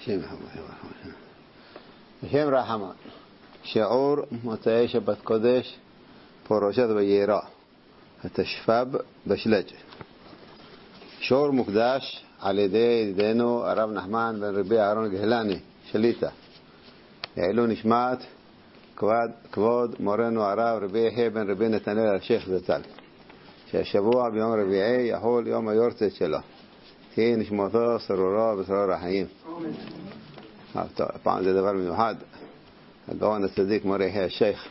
השם רחמן. שיעור מוצאי שבת קודש פרשת וירא, התשפ"ב בשלג'. שיעור מוקדש על ידי ידידנו הרב נחמן בן רבי אהרון גהלני שליטה. יעלו נשמת כבוד מורנו הרב רבי יחיא בן רבי נתנאל השייח זצ"ל, שהשבוע ביום רביעי יחול יום היורצייט שלו. תהי נשמתו סרורה וסרור החיים. פעם זה דבר מיוחד. הגאון הצדיק מורי יחיא השייח,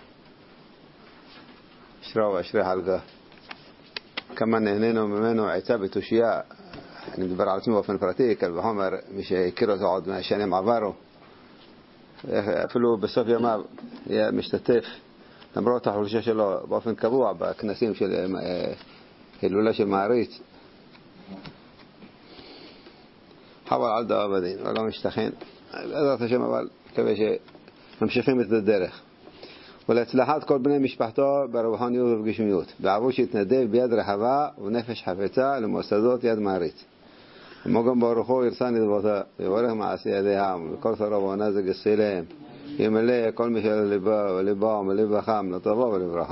אשרה ואשרי חלקה, כמה נהנינו ממנו עצה בתושייה. אני מדבר על עצמי באופן פרטי, קל וחומר מי שהכיר אותו עוד מהשנים עברו, אפילו בסוף ימיו היה משתתף למרות החולשה שלו באופן קבוע בכנסים של הילולה של מעריץ. חבל על דאב הדין ולא משתכן בעזרת השם, אבל מקווה שממשיכים את הדרך ולהצלחת כל בני משפחתו ברוחניות ובגשמיות, בעבור שיתנדב ביד רחבה ונפש חפצה למוסדות יד מעריץ. כמו גם ברוחו ירצה נדבותה ויברך מעשי ידיהם וכל שרו ועונז יגשי להם, ימלא כל מי של ליבה וליבה ומלב וחם לטובה ולברכה.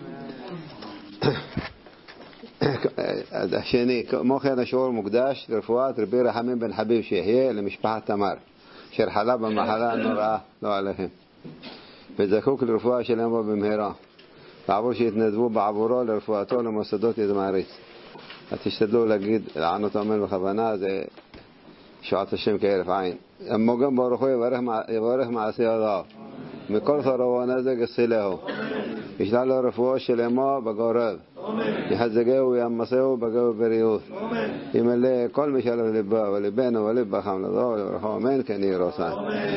השני, כמו כן השיעור מוקדש לרפואת רבי רחמים בן חביב שיחיה למשפחת תמר אשר חלה במחלה הנוראה לא עליכם וזקוק לרפואה שלהם במהרה, בעבור שיתנדבו בעבורו לרפואתו למוסדות יד מעריץ. אז תשתדלו להגיד לענות אמן בכוונה, זה שועת השם כהרף עין. כמו גם ברוחו יברך מעשי ידיו מכל שרו ועונז יגשי להו, ישלח לו רפואה שלמה בגורל, יחזקהו ויעמסהו בגו בריאות, ימלא כל מי שלב ליבו ולבנו ולב בחם לזו ולברכה אמן כן יהי רצון.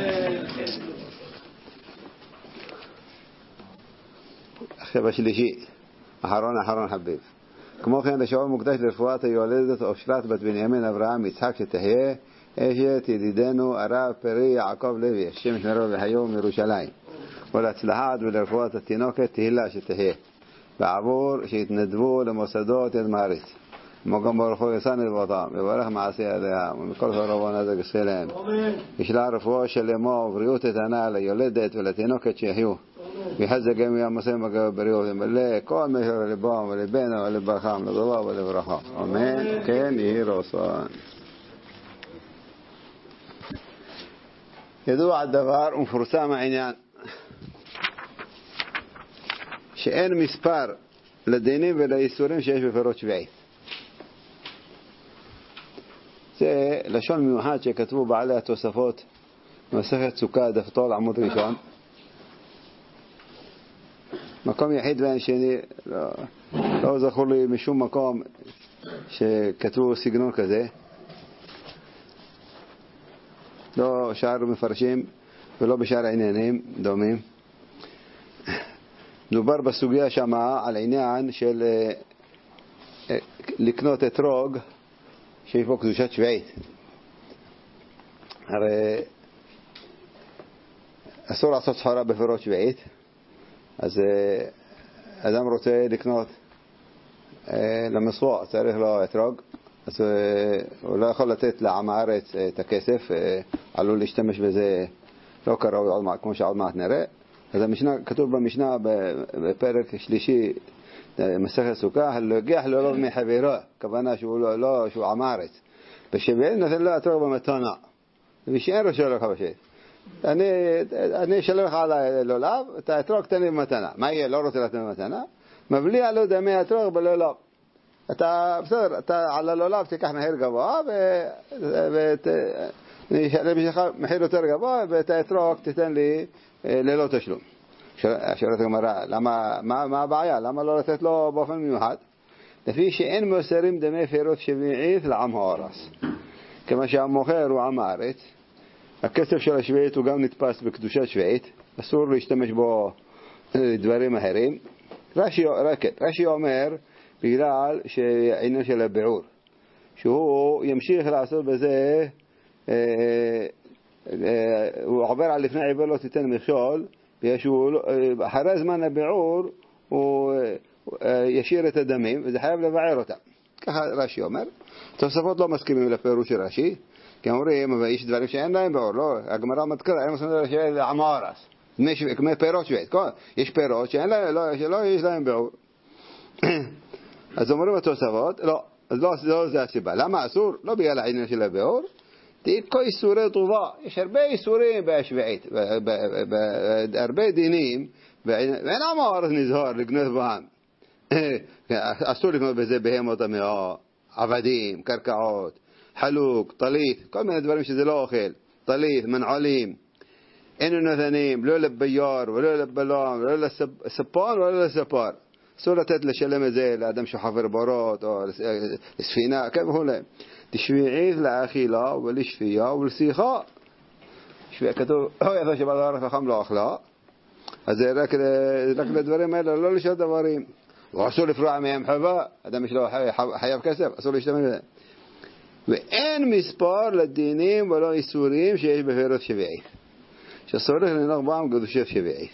עכשיו השלישי, אחרון חביב. כמו כן השיעור מוקדש לרפואת היולדת אושרת בת בנימין אברהם יצחק שתחיה אשת ידידנו הרב פרי יעקב לוי השם ישמרו וחיו מירושלים, ולהצלחת ולרפואת התינוקת תהילה שתחיה, בעבור שיתנדבו למוסדות יד מעריץ. כמו גם ברוחו ירצה נדבותם ויברך מעשי ידיהם ומכל שרו ועונז יגשי להם, ישלח רפואה שלמה ובריאות איתנה ליולדת ולתינוקת שיחיו, ויחזקם ויעמסם בגו בריאות, ימלא כל מי שלבם ולבנו ולברכה לטובה ולברכה אמן כן יהי רצון. ידוע הדבר ומפורסם העניין שאין מספר לדינים ולאיסורים שיש בפירות שביעית. זה לשון מיוחד שכתבו בעלי התוספות במסכת סוכה דף ט' עמוד ראשון, מקום יחיד ואין שני. לא זכור לי משום מקום שכתבו סגנון כזה, לא שאר מפרשים ולא בשאר עניינים דומים. דובר בסוגיה שמה על עניין של לקנות אתרוג שיש בו קדושת שביעית. הרי אסור לעשות סחורה בפירות שביעית, אז אדם רוצה לקנות למסוע, צריך לו אתרוג, אז הוא לא יכול לתת לעם הארץ את הכסף, עלול להשתמש בזה לא קראוי כמו שעוד מעט נראה. אז המשנה, כתוב במשנה בפרק שלישי מסכת סוכה, הלוגח לו מחברו, כוונה שהוא עם הארץ, בשביעית נותן לו אתרוג במתנה ושאין ראשו לו חבשית. אני אשלם לך על הלולב, את האתרוג תן לי במתנה. מה יהיה? לא רוצה לתת במתנה, מבליע לו דמי אתרוג בלולב. אתה בסדר, אתה על הלולב תיקח מחיר גבוה ונשלם לך מחיר יותר גבוה, ואת האתרוג תיתן לי ללא תשלום. שואלת הגמרא, מה הבעיה? למה לא לתת לו באופן מיוחד? לפי שאין מוסרים דמי פירות שביעית לעם הארץ, כמה שהמוכר הוא עם הארץ, הכסף של השביעית הוא גם נתפס בקדושת שביעית, אסור להשתמש בו דברים אחרים. רש"י אומר בגלל שעניין של הביעור, שהוא ימשיך לעשות בזה, הוא עובר על לפני עיוור לא תיתן מכשול, אחרי זמן הביעור הוא ישיר את הדמים וזה חייב לבער אותם. ככה רש"י אומר. תוספות לא מסכימים לפירוש של רש"י, כי אומרים, יש דברים שאין להם ביעור, לא, הגמרא מזכירה, אין מסוים של עמרס, כמו פירות שביעית, יש פירות שאין להם, שלא יש להם ביעור. אז אומרים התוספות, לא, אז לא זה הסיבה. למה אסור? לא בגלל העניין של הביעור, תיקו איסורי טובה, יש הרבה איסורים בשביעית, הרבה דינים, ואין עמרס נזהר לגנוב בהם. אסור לקנות בזה בהמות המאה, עבדים, קרקעות, חלוק, טלית, כל מיני דברים שזה לא אוכל, טלית, מנעולים, אין נתנים, לא לבייר ולא לבלום, ולא לספון ולא לספר. אסור לתת לשלם את זה לאדם שחבר בורות או לספינה, כן וכו'. תשביעית לאכילה ולשפייה ולשיחה. כתוב, ידע שבדבר חכם לא אכלה, אז זה רק לדברים האלה, לא לשאול דברים. ואסור לפרוע מהם חובה, אדם שלו חייב כסף, אסור להשתמש בזה. ואין מספר לדינים ולא איסורים שיש בפירות שביעית. שאסור לנהוג בהם קדושת שביעית.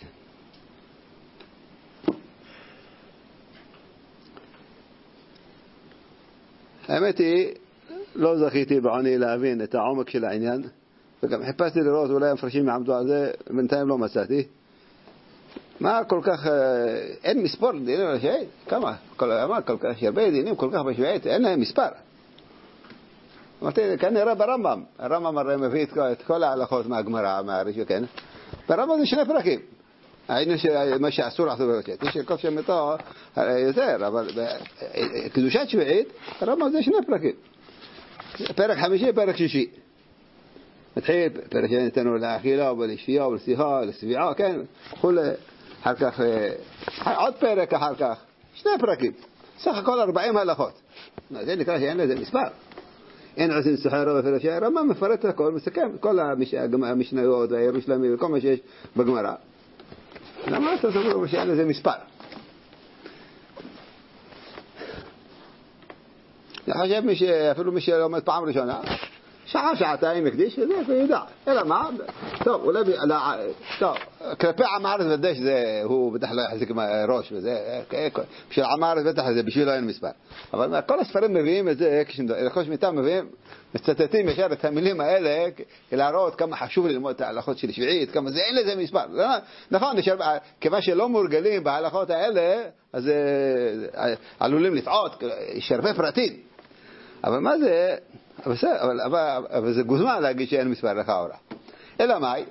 האמת היא, לא זכיתי בעוני להבין את העומק של העניין, וגם חיפשתי לראות אולי המפרשים יעמדו על זה, בינתיים לא מצאתי. מה כל כך, אין מספר דינים לשביעית? כמה? כל כך הרבה דינים כל כך בשביעית, אין להם מספר. אמרתי, כנראה ברמב"ם. הרמב"ם הרי מביא את כל ההלכות מהגמרא, מהראשון, כן? ברמב"ם זה 2 פרקים. העניין מה שאסור לעשות בשביעית. יש כל שמתו יותר, אבל קדושת שביעית, הרמב"ם זה 2 פרקים. פרק 5, פרק 6. מתחיל פרק שניתנו לאכילה ולשפייה ולשיחה, לשביעה, כן? אחר כך, עוד פרק אחר כך, 2 פרקים. סך הכל 40 הלכות. זה נקרא שאין לזה מספר. אין עושים סוחרה בפירות שביעית. הרמב"ם מפרט את הכל, מסכם כל המשניות והירושלמי וכל מה שיש בגמרא. למה אתה אומר שאין לזה מספר? אני חושב אפילו מי שלומד פעם ראשונה, שעה, שעתיים מקדיש, וזה וידע. אלא מה? טוב, אולי, טוב, כלפי עם הארץ ודאי שהוא בטח לא יחזיק ראש, וזה, בשביל עם הארץ בטח זה בשבילו אין מספר. אבל כל הספרים מביאים את זה, כשלכל שמיטה מביאים, מצטטים ישר את המילים האלה, להראות כמה חשוב ללמוד את ההלכות של שביעית, כמה זה אין לזה מספר. נכון, כיוון שלא מורגלים בהלכות האלה, אז עלולים לטעות, יש הרבה פרטים. אבל מה זה? אבל זה גוזמה להגיד שאין מספר לכאורה. אלא מה?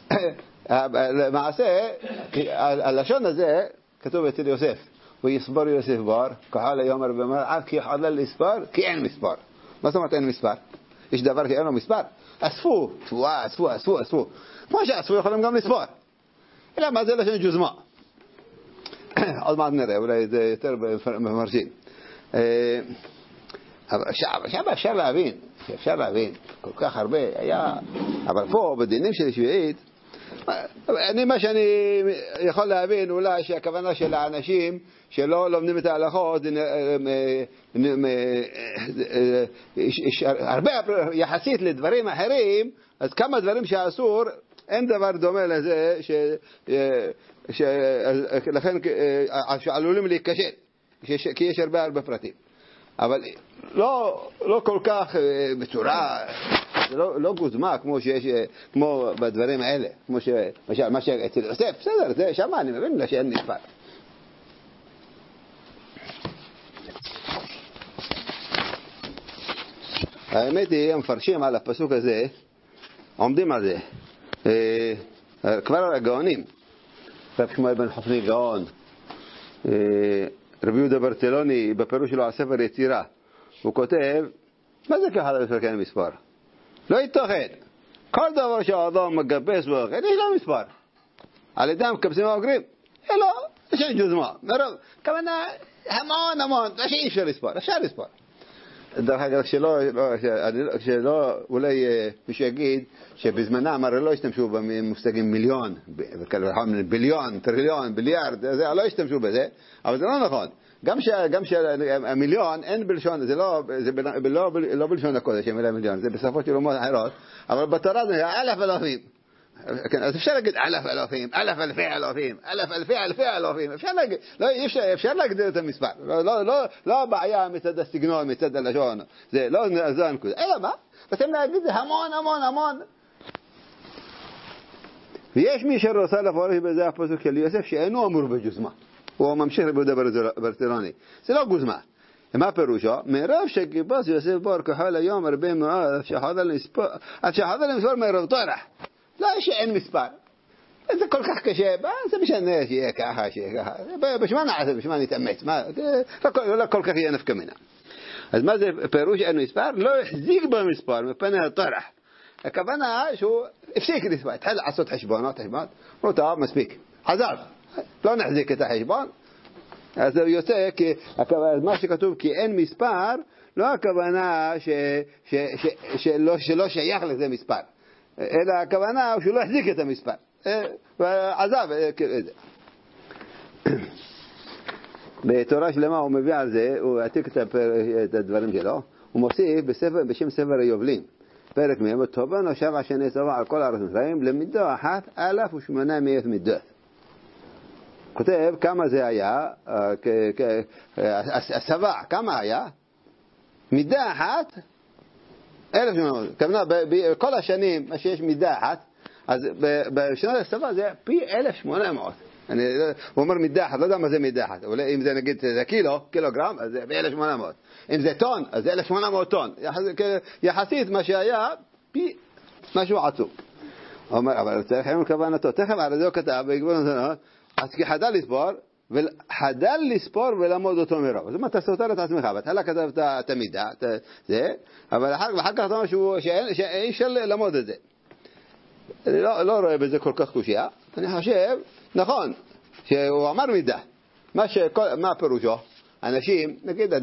למעשה, הלשון הזה כתוב אצל יוסף. ויסבר יוסף בר, כחל יאמר במר, עד כי חלל לספר, כי אין מספר. מה זאת אומרת אין מספר? יש דבר כי אין לו מספר? אספו, אספו. כמו שאספו יכולים גם לספר. אלא מה זה לשון גוזמה? עוד מעט נראה, אולי זה יותר מפרשים. שם אפשר להבין, כל כך הרבה היה, אבל פה בדינים של שביעית, מה שאני יכול להבין אולי שהכוונה של האנשים שלא לומדים את ההלכות, הרבה יחסית לדברים אחרים, אז כמה דברים שאסור, אין דבר דומה לזה, לכן שעלולים להיכשל, כי יש הרבה פרטים. אבל לא כל כך בצורה, לא גוזמה כמו בדברים האלה, כמו מה שאצל יוסף, בסדר, זה שמה, אני מבין לה שאין מספר. האמת היא, המפרשים על הפסוק הזה, עומדים על זה. כבר על הגאונים, רב שמואל בן חופני גאון, רבי יהודה ברטלוני בפירוש שלו על ספר יצירה, הוא כותב, מה זה ככה לפרקי המספר? לא יתוכן. כל דבר שהאדם מגבס ואוכל, יש לו מספר. על ידי המקבסים האוגרים, לא, יש ג'וזמה. מרוב, כמובן, המון, שאי אפשר לספר, אפשר לספר. דרך אגב, כשלא, אולי מישהו יגיד שבזמנם הרי לא השתמשו במושגים מיליון, ביליון, טריליון, ביליארד, לא השתמשו בזה, אבל זה לא נכון. גם שהמיליון אין בלשון, זה לא בלשון הקודש, המילה מיליון, זה בשפות של אומות אחרות, אבל בתורה זה אלף אלפים. אז אפשר להגיד אלף אלפים, אלף אלפי אלפים, אלף אלפי אלפי אלפים, אפשר להגיד, אפשר להגדיר את המספר, לא הבעיה מצד הסגנון, מצד הלשון, זה לא זו הנקודה, אלא מה? רוצים להגיד זה המון המון המון. ויש מי שרוצה לפרש בזה הפסוק של יוסף שאינו אמור בגוזמה, הוא ממשיך ביהודה ברטילוני, זה לא גוזמה. מה פירושו? מרוב שגיבס יוסף בר כחול היום הרבה מאוד, עד שחדר למספר מרוב טורח. לא שאין מספר. זה כל כך קשה, זה משנה שיהיה ככה, שיהיה ככה. בשמה נעשה, בשמה נתאמץ. לא כל כך יהיה נפקא מינה. אז מה זה פירוש אין מספר? לא החזיק במספר מפני הטורח. הכוונה שהוא הפסיק לספר, התחיל לעשות חשבונות, אמרו טוב, מספיק. עזב, לא נחזיק את החשבון. אז הוא יוצא, מה שכתוב כי אין מספר, לא הכוונה שלא שייך לזה מספר, אלא הכוונה שהוא לא החזיק את המספר, ועזב את זה. בתורה שלמה הוא מביא על זה, הוא עתיק את הדברים שלו, הוא מוסיף בשם ספר היובלים, פרק מהם, תובענו 7 שני צבא על כל הארץ מצרים, למידה אחת 1,800 מידות. כותב כמה זה היה, הסבע, כמה היה? מידה אחת, 1,800. כמובן, בכל השנים, מה שיש מידה אחת, אז בשנת הסבע זה פי 1,800. הוא אומר מידה אחת, לא יודע מה זה מידה אחת. אם זה נגיד זה קילוגרם, אז זה ב-1,800. אם זה טון, אז זה 1,800 טון. יחסית מה שהיה, פי משהו עצוב. הוא אומר, אבל צריך היום כוונתו. תכף על זה הוא כתב, אז כי חדל לספור ולמוד אותו מרוב. זאת אומרת, אתה סותר את עצמך, בהתחלה כתבת את המידה, אבל אחר כך אתה אומר שאי אפשר למוד את זה. אני לא רואה בזה כל כך קושיה. אני חושב, נכון, שהוא אמר מידה. מה פירושו? אנשים, נגיד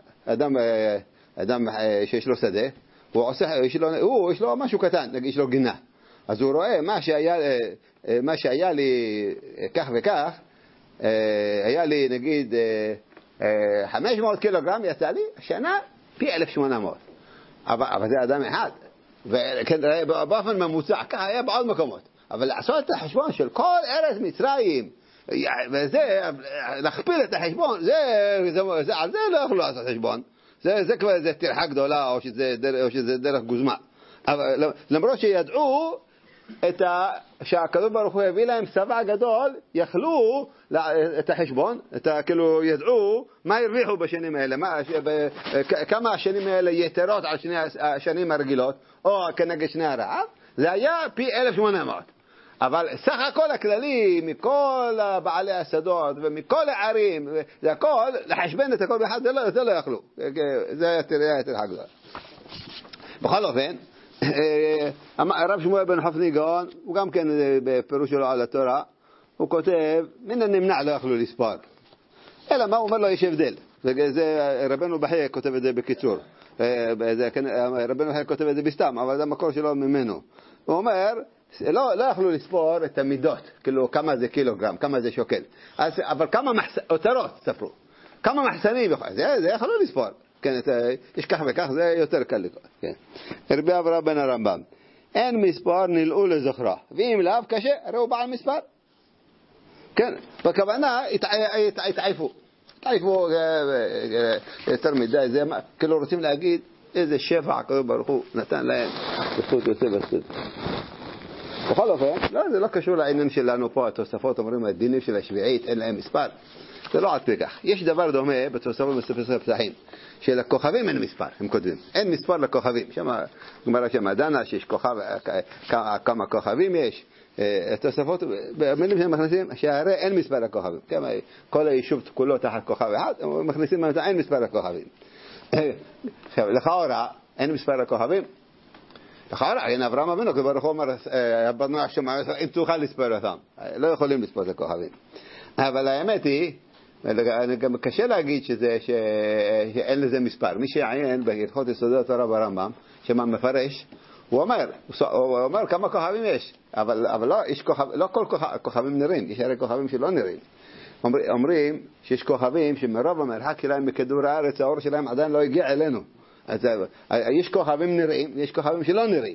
אדם שיש לו שדה, יש לו משהו קטן, נגיד יש לו גינה. אז הוא רואה מה שהיה לי כך וכך, היה לי נגיד 500 קילוגרם, יצא לי שנה פי 1,800. אבל זה אדם אחד. באופן ממוצע, ככה היה בעוד מקומות. אבל לעשות את החשבון של כל ארץ מצרים, וזה, להכפיל את החשבון, על זה לא יכולו לעשות חשבון. זה כבר איזה טרחה גדולה, או שזה דרך גוזמה. אבל למרות שידעו שהקדוש ברוך הוא הביא להם צבא גדול, יכלו את החשבון, כאילו ידעו מה הרוויחו בשנים האלה, כמה השנים האלה יתרות על שני השנים הרגילות, או כנגד שני הרעב, זה היה פי 1,800. אבל סך הכל הכללי, מכל בעלי השדות ומכל הערים, זה הכל, לחשבן את הכל באחד, זה לא יכלו. זה היה טרחה גדולה. בכל אופן, הרב שמואל בן חפני גאון, הוא גם כן בפירוש שלו על התורה, הוא כותב, מן הנמנע לא יכלו לספור. אלא מה הוא אומר לו, יש הבדל. רבנו בחיי כותב את זה בקיצור. רבנו בחיי כותב את זה בסתם, אבל זה המקור שלו ממנו. הוא אומר, לא יכלו לספור את המידות, כאילו כמה זה קילוגרם, כמה זה שוקל. אבל כמה אוצרות ספרו. כמה מחסנים, זה יכלו לספור. כן, יש כך וכך, זה יותר קל לקרוא. כן. רבי אברהם בן הרמב"ם, אין מספר נלאו לזכרה, ואם לאו קשה, ראו בעל מספר. כן, בכוונה התעייפו יותר מדי, זה כאילו רוצים להגיד איזה שפע הקדוש ברוך הוא נתן להם בזכות יוסף וזכות. בכל אופן, זה לא קשור לעניין שלנו פה, התוספות אומרים הדינים של השביעית אין להם מספר. זה לא עד כך. יש דבר דומה בתוספות בספר פתחים, שלכוכבים אין מספר, הם כותבים. אין מספר לכוכבים. גמרא שם דנה שיש כוכב, כמה כוכבים יש. התוספות, במילים שהם מכניסים, שהרי אין מספר לכוכבים. כל היישוב כולו תחת כוכב אחד, הם מכניסים אין מספר לכוכבים. לכאורה, אין מספר לכוכבים. לכאורה, אין אברהם אבינו, כבר הוא אומר, הבנו השמיים, אם תוכל לספור אותם. לא יכולים לספור לכוכבים. אבל האמת היא, גם קשה להגיד שאין לזה מספר. מי שיעיין בהלכות יסודות התורה ברמב"ם, שמה מפרש, הוא אומר כמה כוכבים יש, אבל לא כל כוכבים נראים, יש הרי כוכבים שלא נראים. אומרים שיש כוכבים שמרוב המרחק שלהם מכדור הארץ, האור שלהם עדיין לא הגיע אלינו. אז יש כוכבים נראים, יש כוכבים שלא נראים.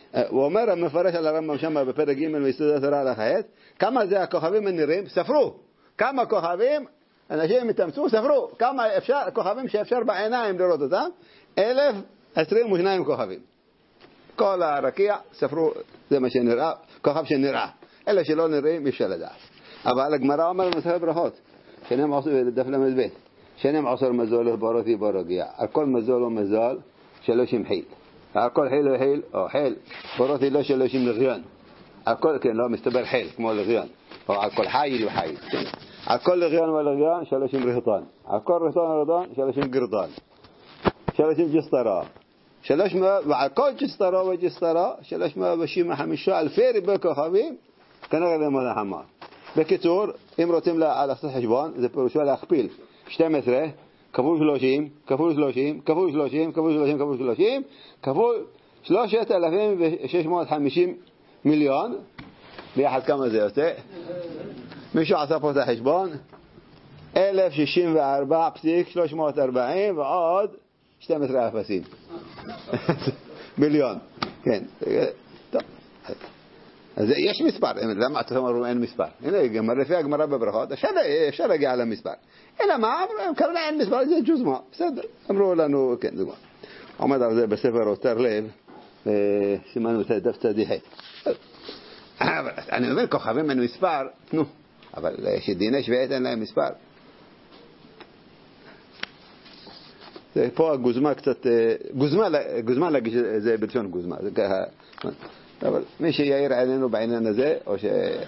הוא אומר, המפרש על הרמב"ם שם בפרק ג' מיסוד התורה על החטא, כמה זה הכוכבים הנראים? ספרו. כמה כוכבים, אנשים התאמצו, ספרו. כמה כוכבים שאפשר בעיניים לראות אותם? 1,022 כוכבים. כל הרקיע, ספרו, זה מה שנראה, כוכב שנראה. אלה שלא נראים, אפשר לדעת. אבל הגמרא אומר במסכת ברכות, שנים עשו דף למד, שנים עשר מזול ברותי ברגיע. על כל מזול ומזול 30 חיל. על כל חיל וחיל, או חיל, ברותי לא 30 לגיון. על כל, כן, לא מסתבר חיל, כמו לגיון. או על כל חיל וחיל. על כל לגיון ולגיון 30 רהטון. על כל רהטון ורהטון 30 גרדון. 30 ג'סטרה. ועל כל ג'סטרה וג'סטרה 355,000 ריבי כוכבים כנראה למודע חמר. בקיצור, אם רוצים לעשות חשבון, זה פירושו להכפיל 12 כפול 30 כפול 30 כפול 30 כפול 30 כפול 30 כפול 3,650 מיליון. ביחד כמה זה יוצא? מישהו עשה פה את החשבון? 1,064.340 ועוד 12 אפסים. מיליון. כן. טוב. אז יש מספר. למה אתם אומרים אין מספר? הנה, לפי הגמרא בברכות, אפשר להגיע למספר. אלא מה? כרגע אין מספר, זה ג'וזמה. בסדר. אמרו לנו, כן, דוגמה. עומד על זה בספר אוצר לב, סימנו את דף צדיחי. אני אומר, כוכבים אין מספר, נו. אבל שדיני שביעית אין להם מספר. פה הגוזמה קצת, גוזמה להגיש זה בלשון גוזמה. אבל מי שיעיר עינינו בעניין הזה, או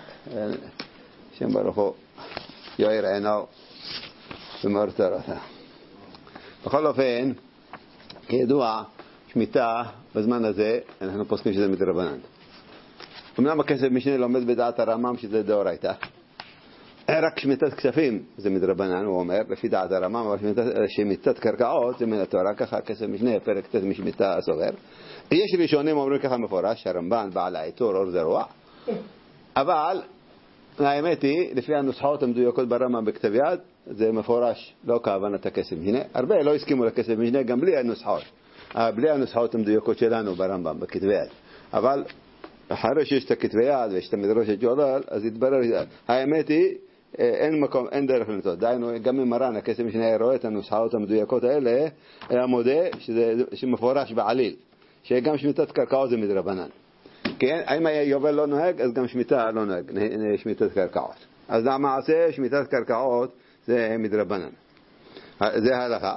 שם ברוך הוא יעיר עיניו במאור תורתו. בכל אופן, כידוע, שמיטה בזמן הזה, אנחנו פוסקים שזה מדרבנן. אמנם הכסף משנה לומד בדעת הרמב"ם שזה דאורייתא. רק שמיטת כספים זה מדרבנן, הוא אומר, לפי דעת הרמב"ם, אבל שמיטת קרקעות זה מן התורה, ככה הכסף משנה, פרק ט' משמיטה הסובר. יש ראשונים אומרים ככה מפורש, הרמב"ן, בעל העיטור, אור זרוע. אבל האמת היא, לפי הנוסחאות המדויקות ברמב"ם בכתב יד, זה מפורש, לא כהבנת הכסף משנה. הרבה לא הסכימו לכסף משנה, גם בלי הנוסחאות. בלי הנוסחאות המדויקות שלנו ברמב"ם בכתב יד. אבל אחרי שיש את הכתבי יד ויש את המדרש ג'ולל, אז התברר, האמת היא, אין מקום, אין דרך למצוא. דיינו, גם ממרן, הכסף משנה רואה את הנוסחאות המדויקות האלה, היה מודה שמפורש בעליל, שגם שמיטת קרקעות זה מדרבנן. כן, אם יובל לא נוהג, אז גם שמיטה לא נוהג, שמיטת קרקעות. אז למעשה, שמיטת קרקעות זה מדרבנן. זה ההלכה.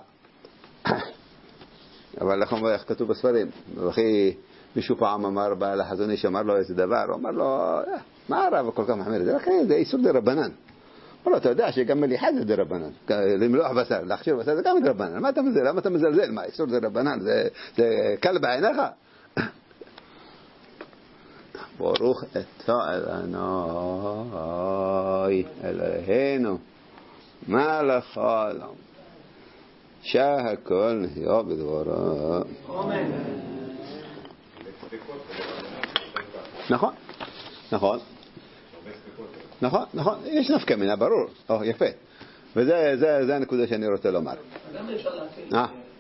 אבל לכם איך כתוב בספרים, וכי מישהו פעם אמר לחזון איש, אמר לו איזה דבר, הוא אמר לו, מה הרב כל כך מחמיר? זה איסור דרבנן. הוא לא, אתה יודע שגם מליחה זה דרבנן. למלוח בשר, להכשיר בשר זה גם דרבנן. מה אתה מזלזל? למה אתה מזלזל? מה, איסור דרבנן? זה קל בעיניך? ברוך אתה אלוהי אלוהינו מלך העולם שהכל נהיה בדברו. אמן. נכון, נכון, נכון, נכון, יש נפקא מינה, ברור, יפה, וזה הנקודה שאני רוצה לומר. גם אפשר להקל,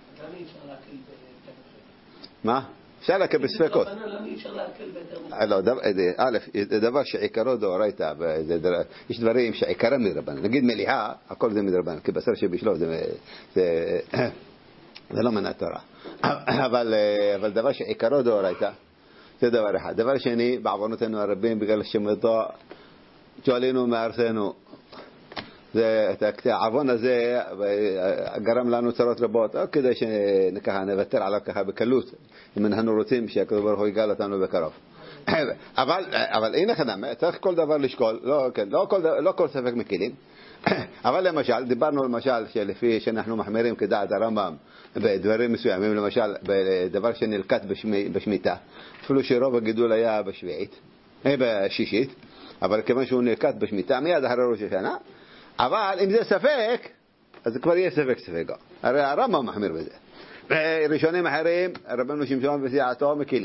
מה? אפשר להקל בספקות. למה אפשר להקל בדרבנן? א', זה דבר שעיקרו דאורייתא, יש דברים שעיקרם מדרבנן, נגיד מליחה, הכל זה מדרבנן, כי בשר שבשלו זה לא מנה תורה, אבל דבר שעיקרו דאורייתא, זה דבר אחד. דבר שני, בעוונותינו הרבים, בגלל שמתו ג'ועלינו מארצנו, העוון הזה גרם לנו צרות רבות, או כדי שנוותר עליו ככה בקלות, אם אנחנו רוצים שהקדוש ברוך הוא יגאל אותנו בקרוב. אבל הנה חנם, צריך כל דבר לשקול, לא כל ספק מקילים. אבל למשל, דיברנו למשל שלפי שאנחנו מחמירים כדעת הרמב"ם בדברים מסוימים, למשל בדבר שנלקט בשמיטה, אפילו שרוב הגידול היה בשישית, אבל כיוון שהוא נלקט בשמיטה מיד אחרי ראש השנה, אבל אם זה ספק, אז כבר יהיה ספק. הרי הרמב"ם מחמיר בזה. ראשונים אחרים, רבנו שמשון וסיעתו מקילים.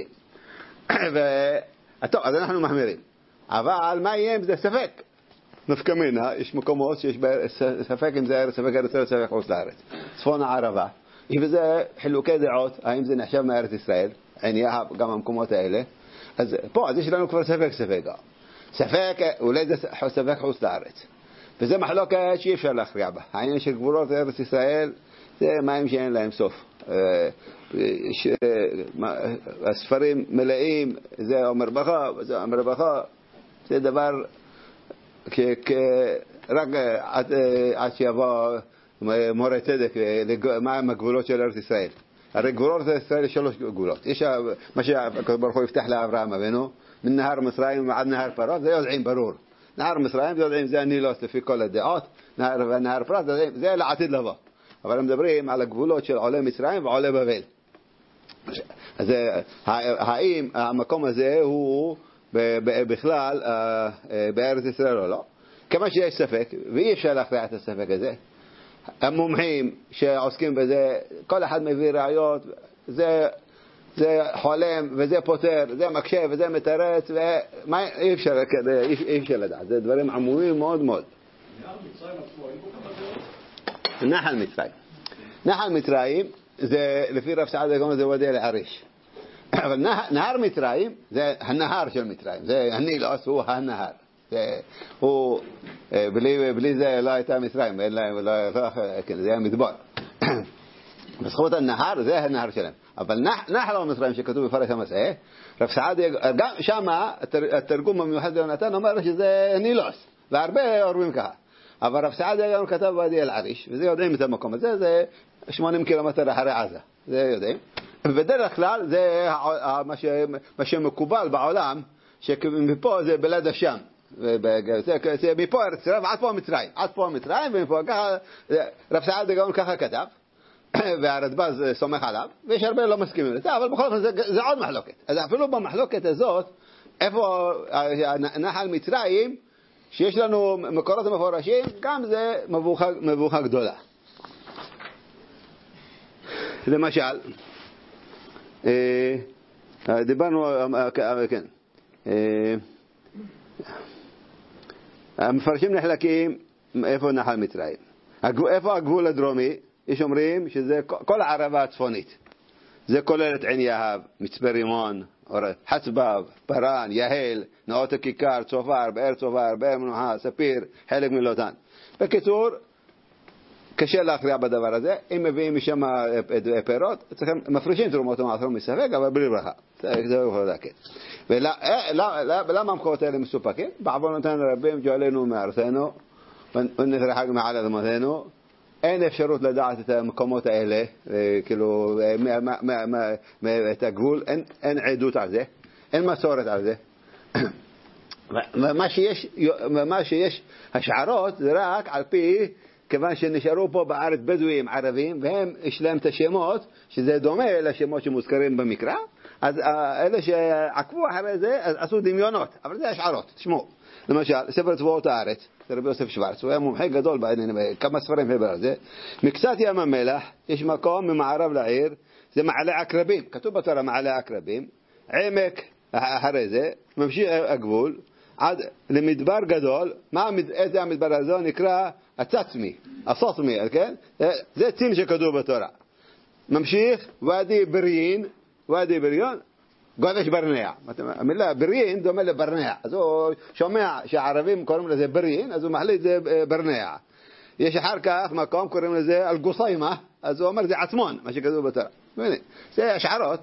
טוב, אז אנחנו מחמירים. אבל מה יהיה אם זה ספק? נפקא מינה, יש מקומות שיש ספק אם זה ספק ארץ או ספק חוץ לארץ. צפון הערבה, יש בזה חילוקי דעות, האם זה נחשב מארץ ישראל, עין יהב, גם המקומות האלה. אז פה, אז יש לנו כבר ספק. ספק, אולי זה ספק חוץ לארץ. וזה מחלוקת שאי אפשר להכריע בה. העניין של גבולות ארץ ישראל, זה מים שאין להם סוף. הספרים מלאים, זה אומר בכה, וזה אומר בכה. זה דבר רק עד שיבוא מורה צדק, מה הם הגבולות של ארץ ישראל. הרי גבולות ארץ ישראל יש 3 גבולות. יש מה שהקדוש ברוך הוא יפתח לאברהם אבינו, מן נהר מצרים ועד נהר פרת, זה יודעים ברור. נהר מצרים זה יודעים, זה הנילוס לפי כל הדעות, נהר פרת זה לעתיד לבוא. אבל הם מדברים על הגבולות של עולי מצרים ועולי בבל. אז האם המקום הזה הוא בכלל בארץ ישראל או לא? כמה שיש ספק, ואי אפשר להכריע את הספק הזה. המומחים שעוסקים בזה, כל אחד מביא ראיות, זה חולם וזה פותר, זה מקשה וזה מתרץ, אי אפשר לדעת. זה דברים עמומים מאוד מאוד. נחל מצרים זה לפי רב סעדה גם זה ודי אל-עריש. אבל נהר מצרים זה הנהר של מצרים, זה הנילוס הוא הנהר. הוא בלי זה לא הייתה מצרים, זה היה מדבר. בזכות הנהר זה הנהר שלהם. אבל נחל מצרים שכתוב בפרש המסע, רב סעדה גם שמה התרגום המיוחד ליונתן אומר שזה נילוס, והרבה אומרים ככה. אבל רב סעדה גם כתב ודי אל-עריש, וזה יודעים את המקום הזה, זה 80 קילומטר אחרי עזה, זה יודעים. בדרך כלל זה מה שמקובל בעולם, שמפה זה בלד השם, זה מפה ארץ ישראל ועד פה מצרים, ומפה ככה, רב סעדה גם ככה כתב, והרדב"ז סומך עליו, ויש הרבה לא מסכימים לזה, אבל בכל אופן זה עוד מחלוקת. אז אפילו במחלוקת הזאת, איפה נחל מצרים, שיש לנו מקורות המפורשים, גם זה מבוכה גדולה. למשל, דיברנו, כן, המפרשים נחלקים איפה נחל מצרים. איפה הגבול הדרומי? יש אומרים שזה כל הערבה הצפונית. זה כולל את עין יהב, מצפה רימון, חצבב, פרן, יהל, נאות הכיכר, צופר, באר צופר, באר מנוחה, ספיר, חלק מלוטן. בקיצור, קשה להכריע בדבר הזה. אם מביאים משם פירות, מפרישים תרומות ומעשרות מספק, אבל בלי ברכה. זה יכול להקל. ולמה המקומות האלה מסופקים? בעוונותינו רבים גואלנו מארצנו, ונתרחק מעל אדמתנו. אין אפשרות לדעת את המקומות האלה, כאילו, את הגבול, אין עדות על זה, אין מסורת על זה. ומה שיש השערות זה רק על פי, כיוון שנשארו פה בארץ בדואים ערבים, והם יש להם את השמות, שזה דומה לשמות שמוזכרים במקרא, אז אלה שעקבו אחרי זה, אז עשו דמיונות, אבל זה השערות, תשמעו. למשל, ספר צבאות הארץ, רבי יוסף שוורץ, הוא היה מומחה גדול כמה ספרים חיבר על זה. מקצת ים המלח, יש מקום ממערב לעיר, זה מעלה עקרבים, כתוב בתורה מעלה עקרבים, עמק אחרי זה, ממשיך הגבול, עד למדבר גדול, איזה המדבר הזה נקרא הצצמי, הסוסמי, כן? זה צין שכתוב בתורה. ממשיך, ואדי בריין, גודש ברנע. המילה בריין דומה לברנע. אז הוא שומע שהערבים קוראים לזה בריין, אז הוא מחליט זה ברנע. יש אחר כך מקום קוראים לזה אלגוסיימה, אז הוא אומר זה עצמון, מה שכתוב בתורה. זה השערות.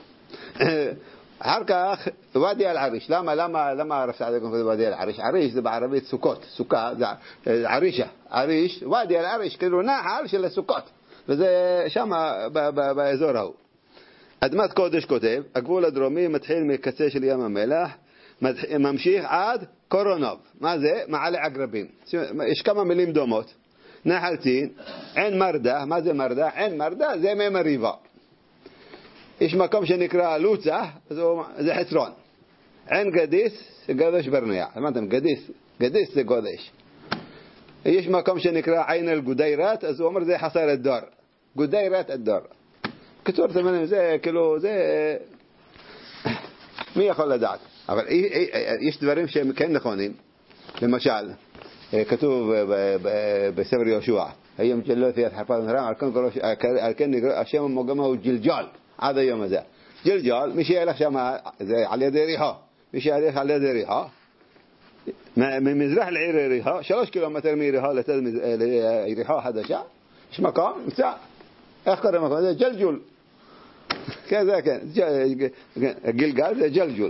אחר כך ואדי אל-עריש. למה רב סעדה קוראים לזה ואדי אל-עריש? עריש זה בערבית סוכות, סוכה, זה ערישה. עריש, ואדי אל-עריש, כאילו נחל של הסוכות. וזה שם באזור ההוא. אדמת קודש כותב, הגבול הדרומי מתחיל מקצה של ים המלח, ממשיך עד קורונוב. מה זה? מעלה עקרבים. יש כמה מילים דומות. נחל צין, עין מרדה. מה זה מרדה? עין מרדה זה מי מריבה. יש מקום שנקרא לוצה, זה חצרון. עין גדיס זה גודש ברנע. אמרתם, גדיס זה גודש. יש מקום שנקרא עין אל גודיירת, אז הוא אומר זה חסר הדור. גודיירת הדור. קיצור, זה כאילו, זה מי יכול לדעת? אבל יש דברים שהם כן נכונים. למשל, כתוב בספר יהושע, היום ג'לו תהיה חרפת מרם, על כן השם המוגמה הוא ג'לג'ל עד היום הזה. ג'לג'ל, מי שילך שם, זה על ידי ריחה, מי שילך על ידי ריחה, ממזרח לעיר ריחה, 3 קילומטר מריחה לצד ריחה חדשה, יש מקום, נמצא, איך קוראים מקום? זה ג'לג'ול. כן, זה כן, גלגל זה ג'לג'ול.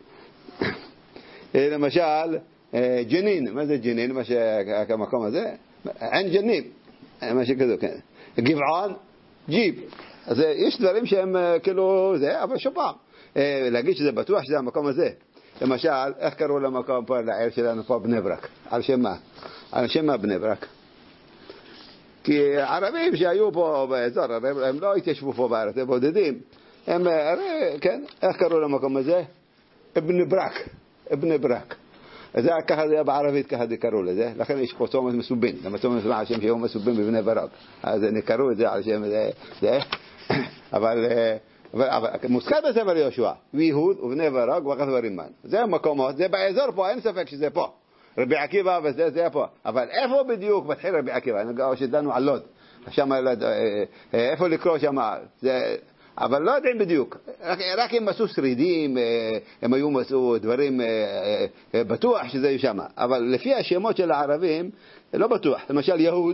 למשל, ג'נין, מה זה ג'נין? מה שהמקום הזה? עין ג'נים, מה שכזו, כן. גבעון, ג'יב. אז יש דברים שהם כאילו זה, אבל שוב פעם, להגיד שזה בטוח שזה המקום הזה. למשל, איך קראו למקום פה, לעיר שלנו פה, בני ברק? על שם מה? על שם מה בני ברק? כי ערבים שהיו פה באזור, הם לא התיישבו פה בארץ, הם בודדים. הם, כן, איך קראו למקום הזה? בני ברק, בני ברק. אז ככה זה היה בערבית, ככה זה קראו לזה. לכן יש פה צומת מסובין. למה צומת מסובין על שם שהיו מסובין בבני ברק. אז נקראו את זה על שם זה. אבל מוזכר בספר יהושע, ויהוד ובני ברק וכת ורימן. זה המקומות, זה באזור פה, אין ספק שזה פה. רבי עקיבא וזה, זה פה. אבל איפה בדיוק מתחיל רבי עקיבא? או שדנו על לוד. שם, איפה לקרוא שם? אבל לא יודעים בדיוק. רק הם עשו שרידים, הם היו עשו דברים בטוח שזה שם. אבל לפי השמות של הערבים, לא בטוח. למשל יהוד,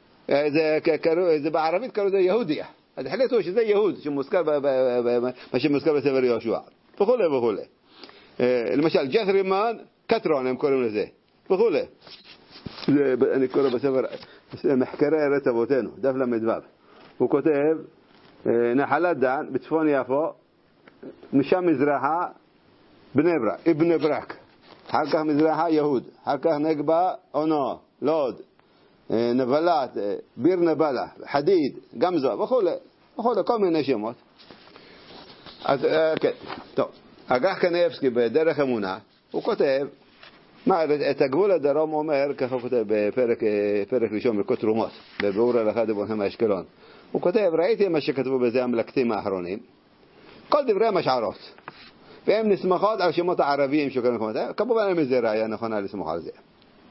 זה בערבית קראו זה יהודיה. אז החליטו שזה יהוד, שמוזכר מה שמוזכר בספר יהושע. וכולי וכולי. למשל ג'ת'רימן, קטרון הם קוראים לזה. וכולי. אני קורא בספר מחקרי ארץ אבותינו, דף למדבב. הוא כותב, נחלת דן בצפון יפו, משם מזרחה בני ברק, אחר כך מזרחה יהוד, אחר כך נגבה עונו, לוד, נבלת, ביר נבלה, חדיד, גמזו וכולי, כל מיני שמות. אז כן, טוב, אגח קניאבסקי בדרך אמונה, הוא כותב, את הגבול הדרום אומר, ככה הוא כותב בפרק ראשון בלקוט תרומות, בביאור הלכה דבורכם האשקלון. הוא כותב, ראיתי מה שכתבו בזה המלקטים האחרונים, כל דברי המשערות, והם נסמכות על שמות הערביים שקוראים מקומות, כמובן אין איזה ראיה נכונה לסמוך על זה.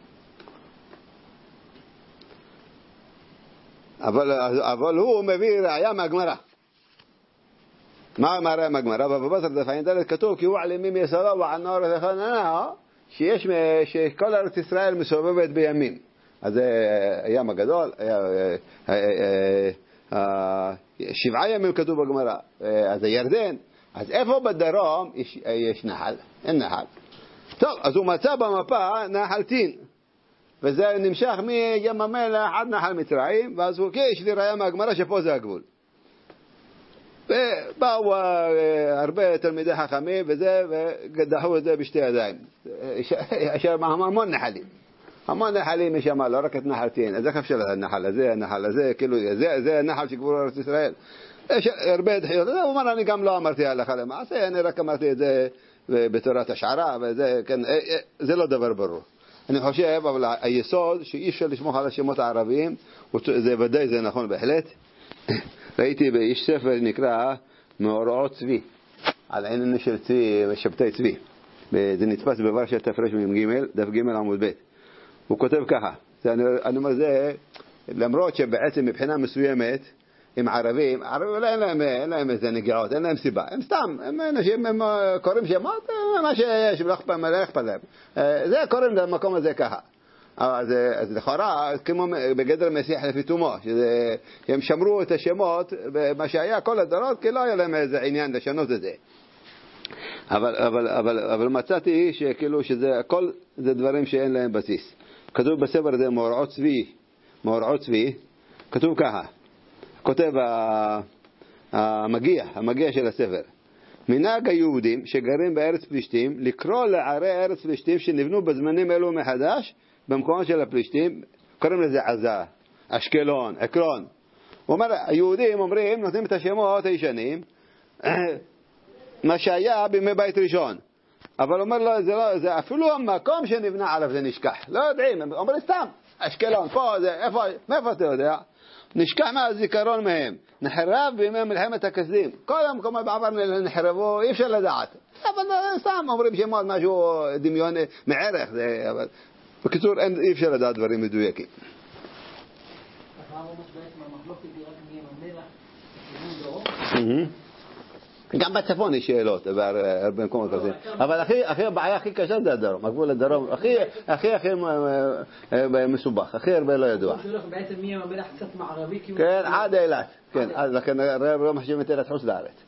אבל הוא מביא ראיה מהגמרא. מה ראיה מהגמרא? בבא בתרא דף ע"ד כתוב, כי הוא על ימים יסודו ועל נהר וחננה, שכל ארץ ישראל מסובבת בימים. אז זה הים הגדול, 7 ימים כתוב בגמרא, אז הירדן. אז איפה בדרום יש נחל? אין נחל. טוב, אז הוא מצא במפה נחל טין, וזה נמשך מים המלח עד נחל מצרים, ואז הוא, יש לי ראיה מהגמרא שפה זה הגבול. ובאו הרבה תלמידי חכמים וזה, ודחו את זה בשתי ידיים. יש המון נחלים. המון נחלים יש שם, לא רק את נחל טין. אז איך אפשר הנחל הזה, כאילו, זה הנחל שגבול ארץ ישראל. יש הרבה דחיות. הוא אומר, אני גם לא אמרתי הלכה למעשה, אני רק אמרתי את זה בתורת השערה, וזה, כן, זה לא דבר ברור. אני חושב, אבל היסוד שאי אפשר לשמוך על השמות הערביים, זה ודאי, זה נכון בהחלט. ראיתי באיש ספר נקרא מאורעות צבי, על עניין של צבי ושבתי צבי. זה נתפס בוורשה תפרש מ"ג, דף ג' עמוד ב'. הוא כותב ככה, אני אומר זה, למרות שבעצם מבחינה מסוימת, עם ערבים אין להם איזה נגיעות, אין להם סיבה. הם סתם, הם אנשים, הם קוראים שמות, מה שיש, לא אכפת להם. זה קוראים למקום הזה ככה. אז לכאורה, כמו בגדר מסיח לפי תומו, שהם שמרו את השמות, מה שהיה כל הדורות, כי לא היה להם איזה עניין לשנות את זה. אבל מצאתי שכאילו שזה, הכל זה דברים שאין להם בסיס. כתוב בספר הזה מאורעות צבי, כתוב ככה, כותב המגיע של הספר, מנהג היהודים שגרים בארץ פלישתים, לקרוא לערי ארץ פלישתים שנבנו בזמנים אלו מחדש, במקומות של הפלישתים, קוראים לזה עזה, אשקלון, עקרון. הוא אומר, היהודים אומרים, נותנים את השמות הישנים, מה שהיה בימי בית ראשון. אבל אומר לו, זה אפילו המקום שנבנה עליו זה נשכח. לא יודעים, הם אומרים סתם, אשקלון, פה, מאיפה אתה יודע? נשכח מהזיכרון מהם. נחרב בימי מלחמת הכסדים. כל המקומות בעבר נחרבו, אי אפשר לדעת. אבל סתם אומרים שמות משהו דמיון מערך. אבל בקיצור, אי אפשר לדעת דברים מדויקים. גם בצפון יש שאלות בהרבה מקומות כזה, אבל הבעיה הכי קשה זה הדרום, הגבול הדרום, הכי מסובך, הכי הרבה לא ידוע. בעצם מי המלח קצת מערבי? כן, עד אילת, כן, לכן לא מחשיבים את אילת חוץ לארץ.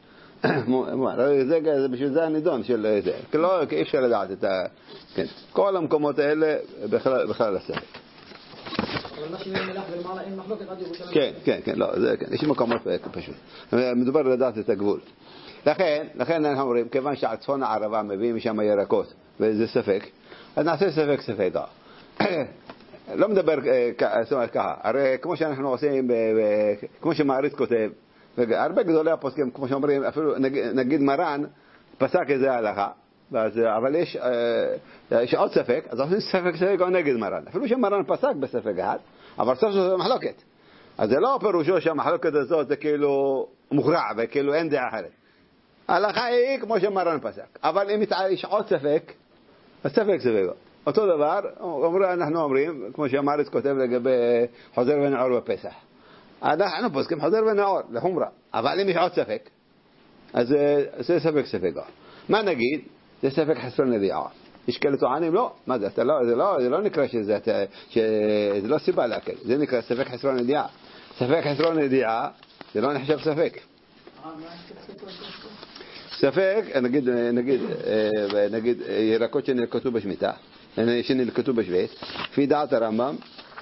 בשביל זה הנידון של זה, כי אי אפשר לדעת את ה... כן, כל המקומות האלה בכלל הספק. אבל מה שיהיה מלח ולמעלה אין מחלוקת עד ירושלים? כן, לא, זה כן, יש מקומות פשוט. מדובר לדעת את הגבול. לכן אנחנו אומרים, כיוון שהצפון הערבה מביאים משם ירקות, וזה ספק, אז נעשה ספק. לא מדבר ככה, הרי כמו שאנחנו עושים, כמו שמעריץ כותב, הרבה גדולי הפוסקים, כמו שאומרים, אפילו נגיד מרן, פסק איזה הלכה, אבל יש עוד ספק, אז עושים ספק או נגד מרן. אפילו שמרן פסק בספק אחד, אבל סוף זה מחלוקת. אז זה לא פירושו שהמחלוקת הזאת זה כאילו מוכרע, וכאילו אין דעה אחרת. ההלכה היא כמו שמרן פסק. אבל אם יש עוד ספק, אז ספק. אותו דבר, אנחנו אומרים, כמו שהמעריץ כותב לגבי חוזר ונעור בפסח. אנחנו פוסקים חוזר ונעור, לחומרה. אבל אם יש עוד ספק, אז זה ספק. מה נגיד? זה ספק חסרון ידיעה. יש כאלה טוענים, לא. מה זה? זה לא נקרא שזה לא סיבה להקל. זה נקרא ספק חסרון ידיעה. ספק חסרון ידיעה, זה לא נחשב ספק. ספק, נגיד ירקות שנלקטו בשמיטה, שנלקטו בשבט, לפי דעת הרמב"ם,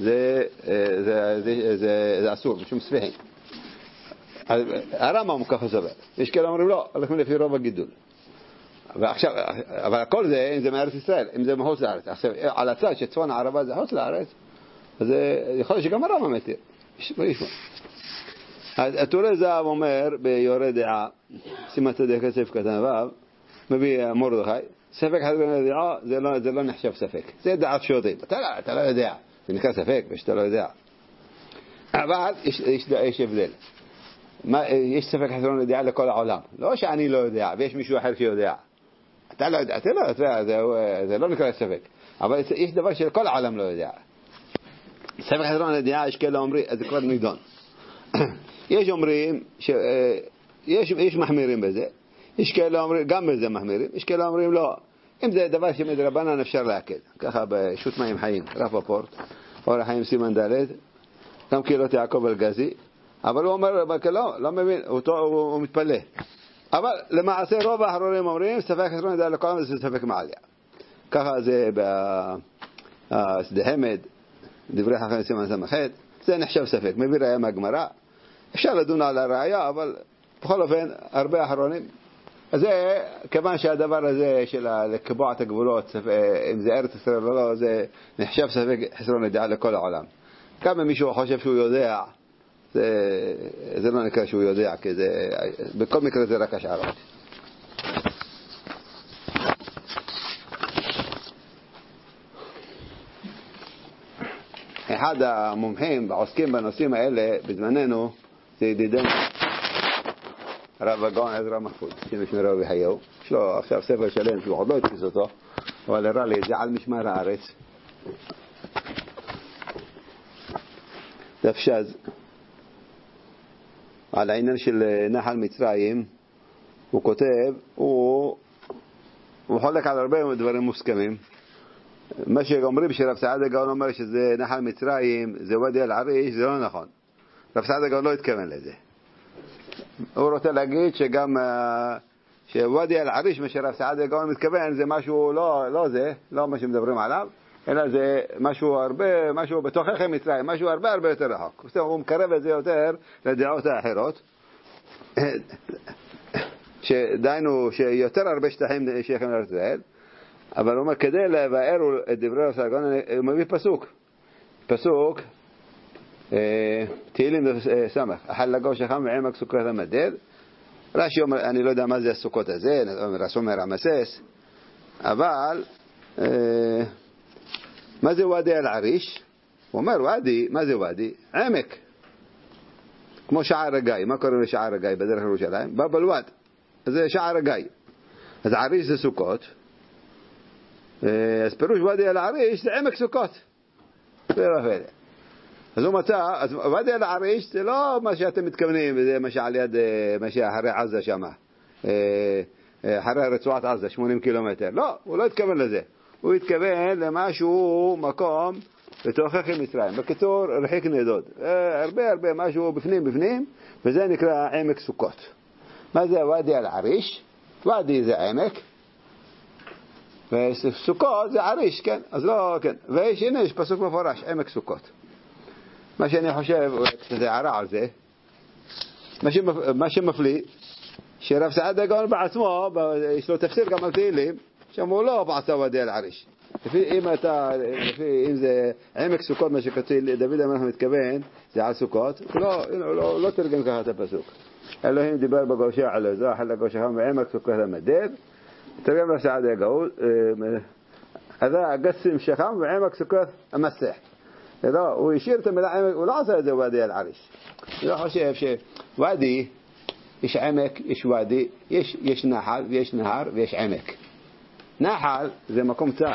זה אסור, משום ספיחים. הרמב"ם ככה סובר. יש כאלה אומרים לא, הולכים לפי רוב הגידול. אבל הכל זה, אם זה מארץ ישראל, אם זה מחוץ לארץ. עכשיו, על הצד שצפון הערבה זה חוץ לארץ, אז יכול להיות שגם הרמב"ם מתיר. הטורי זהב אומר ביורה דעה, סימן צדק סעיף קטן ו', מביא מרדכי, ספק חסרון ידיעה זה לא נחשב ספק. זה דעת שוטים. אתה לא יודע. זה נקרא ספק ושאתה לא יודע. אבל יש הבדל. יש ספק חסרון ידיעה לכל העולם. לא שאני לא יודע ויש מישהו אחר שיודע. אתה לא יודע, זה לא נקרא ספק. אבל יש דבר שכל העולם לא יודע. ספק חסרון ידיעה, יש כאלה אומרים, זה כבר נידון. יש אומרים, יש מחמירים בזה, יש כאלה אומרים, גם בזה מחמירים, יש כאלה אומרים לא. אם זה דבר שמדרבנן אפשר להקל. ככה בשו"ת מים חיים, רב הפורט, אור החיים סימן ד', גם קהילות יעקב אלגזי, אבל הוא אומר, לא מבין, הוא מתפלא. אבל למעשה רוב האחרונים אומרים, ספק חסרון ידיעה לכל העולם זה ספק מעליה. ככה זה בשדה חמד, דברי חכמים סימן ס"ח, זה נחשב ספק, מביא ראיה מהגמרא. אפשר לדון על הראיה, אבל בכל אופן, הרבה אחרונים. אז זה, כיוון שהדבר הזה של לקבוע את הגבולות, אם זה ארץ ישראל או לא, זה נחשב ספק חסרון ידיעה לכל העולם. גם אם מישהו חושב שהוא יודע, זה לא נקרא שהוא יודע, כי בכל מקרה זה רק השערות. אחד המומחים העוסקים בנושאים האלה בזמננו זה ידידנו הרב הגאון עזרא מחפוד, שמשמרו וחיהו. יש לו עכשיו ספר שלם שהוא עוד לא התפיס אותו, אבל הראה לי את זה על משמר הארץ. דפשז על העניין של נחל מצרים. הוא כותב, הוא חולק על הרבה דברים מוסכמים. מה שאומרים שרב סעדה גאון אומר שזה נחל מצרים, זה ואדי אל-עריש, זה לא נכון. רב סעדה גאון לא התכוון לזה. הוא רוצה להגיד שגם שוואדי אל-עריש, מה שרב סעדה גאון מתכוון, זה משהו לא מה שמדברים עליו, אלא זה משהו בתוככי מצרים, משהו הרבה יותר רחוק. הוא מקרב את זה יותר לדעות האחרות, שדיינו שיותר הרבה שטחים שייכים לארץ ישראל. אבל הוא אומר, כדי לבאר את דברי רב סעדה גאון, הוא מביא פסוק, תהילים סמך, אכל לגו שחם ועמק סוכרת המדד. רש"י אומר, אני לא יודע מה זה הסוכות הזה, רש"י אומר המסס, אבל מה זה ואדי אל-עריש? הוא אומר, מה זה ואדי? עמק, כמו שער הגיא. מה קוראים לשער הגיא בדרך ירושלים? בבא אל-ואד, זה שער הגיא. אז עריש זה סוכות, אז פירוש ואדי אל-עריש זה עמק סוכות. זה רפאלה. אז הוא מצא, אז ואדי אל-עריש זה לא מה שאתם מתכוונים, זה מה שעל יד, מה שאחרי עזה שמה. אחרי רצועת עזה 80 קילומטר. לא, הוא לא התכוון לזה. הוא התכוון למשהו מקום בתוככי מצרים. בקיצור, רחיק נדוד. הרבה משהו בפנים, וזה נקרא עמק סוכות. מה זה ואדי אל-עריש? ואדי זה עמק, וסוכות זה עריש, כן? אז לא, כן. והנה יש פסוק מפורש, עמק סוכות. מה שאני חושב, קצת הערה על זה, מה שמפליא, שרב סעדה גאון בעצמו, יש לו תפסיר גם על תהילים, שאמרו לא בעצה ואדי אל-עריש. אם זה עמק סוכות, מה שכתוב דוד המלך מתכוון, זה על סוכות, לא תרגם ככה את הפסוק. אלוהים דיבר בגושע על הזוח, על הגושע ועמק סוכות המדד, תרגם לסעדה גאון, אז הגסים שכם ועמק סוכות המסך. הוא השאיר את המילה עמק, הוא לא עשה את זה ואדי אל-עריש. אני לא חושב שוואדי, יש עמק, יש ואדי, יש נחל ויש נהר ויש עמק. נחל זה מקום צר.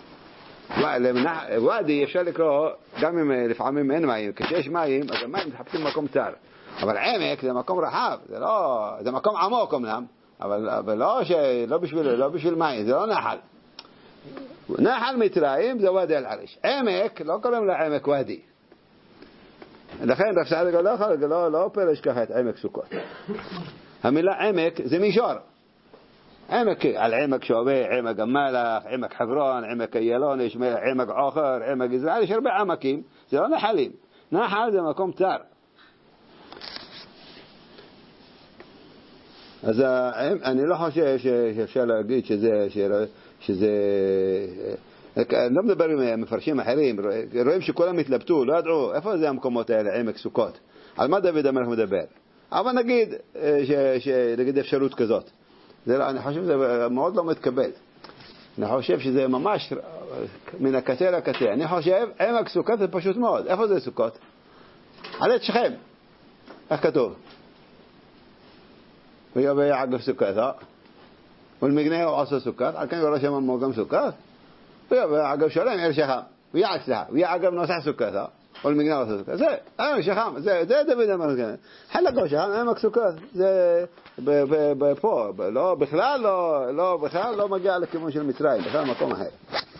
ואדי אפשר לקרוא, גם אם לפעמים אין מים, כשיש מים, אז המים מחפשים מקום צר. אבל עמק זה מקום רחב, זה מקום עמוק אמנם, אבל לא בשביל מים, זה לא נחל. נחל מצרים זה ואדי אל-עריש. עמק, לא קוראים לה עמק ואדי. לכן רב סעדה לא פרש ככה את עמק סוכות. המילה עמק זה מישור. עמק, על עמק שווה, עמק המלח, עמק חברון, עמק איילון, יש עמק עוכר, עמק ישראל, יש הרבה עמקים, זה לא נחלים. נחל זה מקום צר. אז אני לא חושב שאפשר להגיד שזה אני לא מדבר עם מפרשים אחרים, רואים שכולם התלבטו, לא ידעו איפה זה המקומות האלה, עמק סוכות, על מה דוד המלך מדבר. אבל נגיד אפשרות כזאת, אני חושב שזה מאוד לא מתקבל. אני חושב שזה ממש מן הקצה לקצה. אני חושב עמק סוכות זה פשוט מאוד. איפה זה סוכות? על עץ שכם. איך כתוב? ויבוא אגב סוכות, ולמגנה הוא עושה סוכות, על כן יורא שם המוגם סוכות, ויבוא אגב שלם עיר שכם, ויעצלה, ויאגב נוסח סוכות, ולמגנה הוא עושה סוכות. זה עמק שכם, זה דוד המלך. חלקו שכם, עמק סוכות, זה פה, בכלל לא מגיע לכיוון של מצרים, בכלל מקום אחר.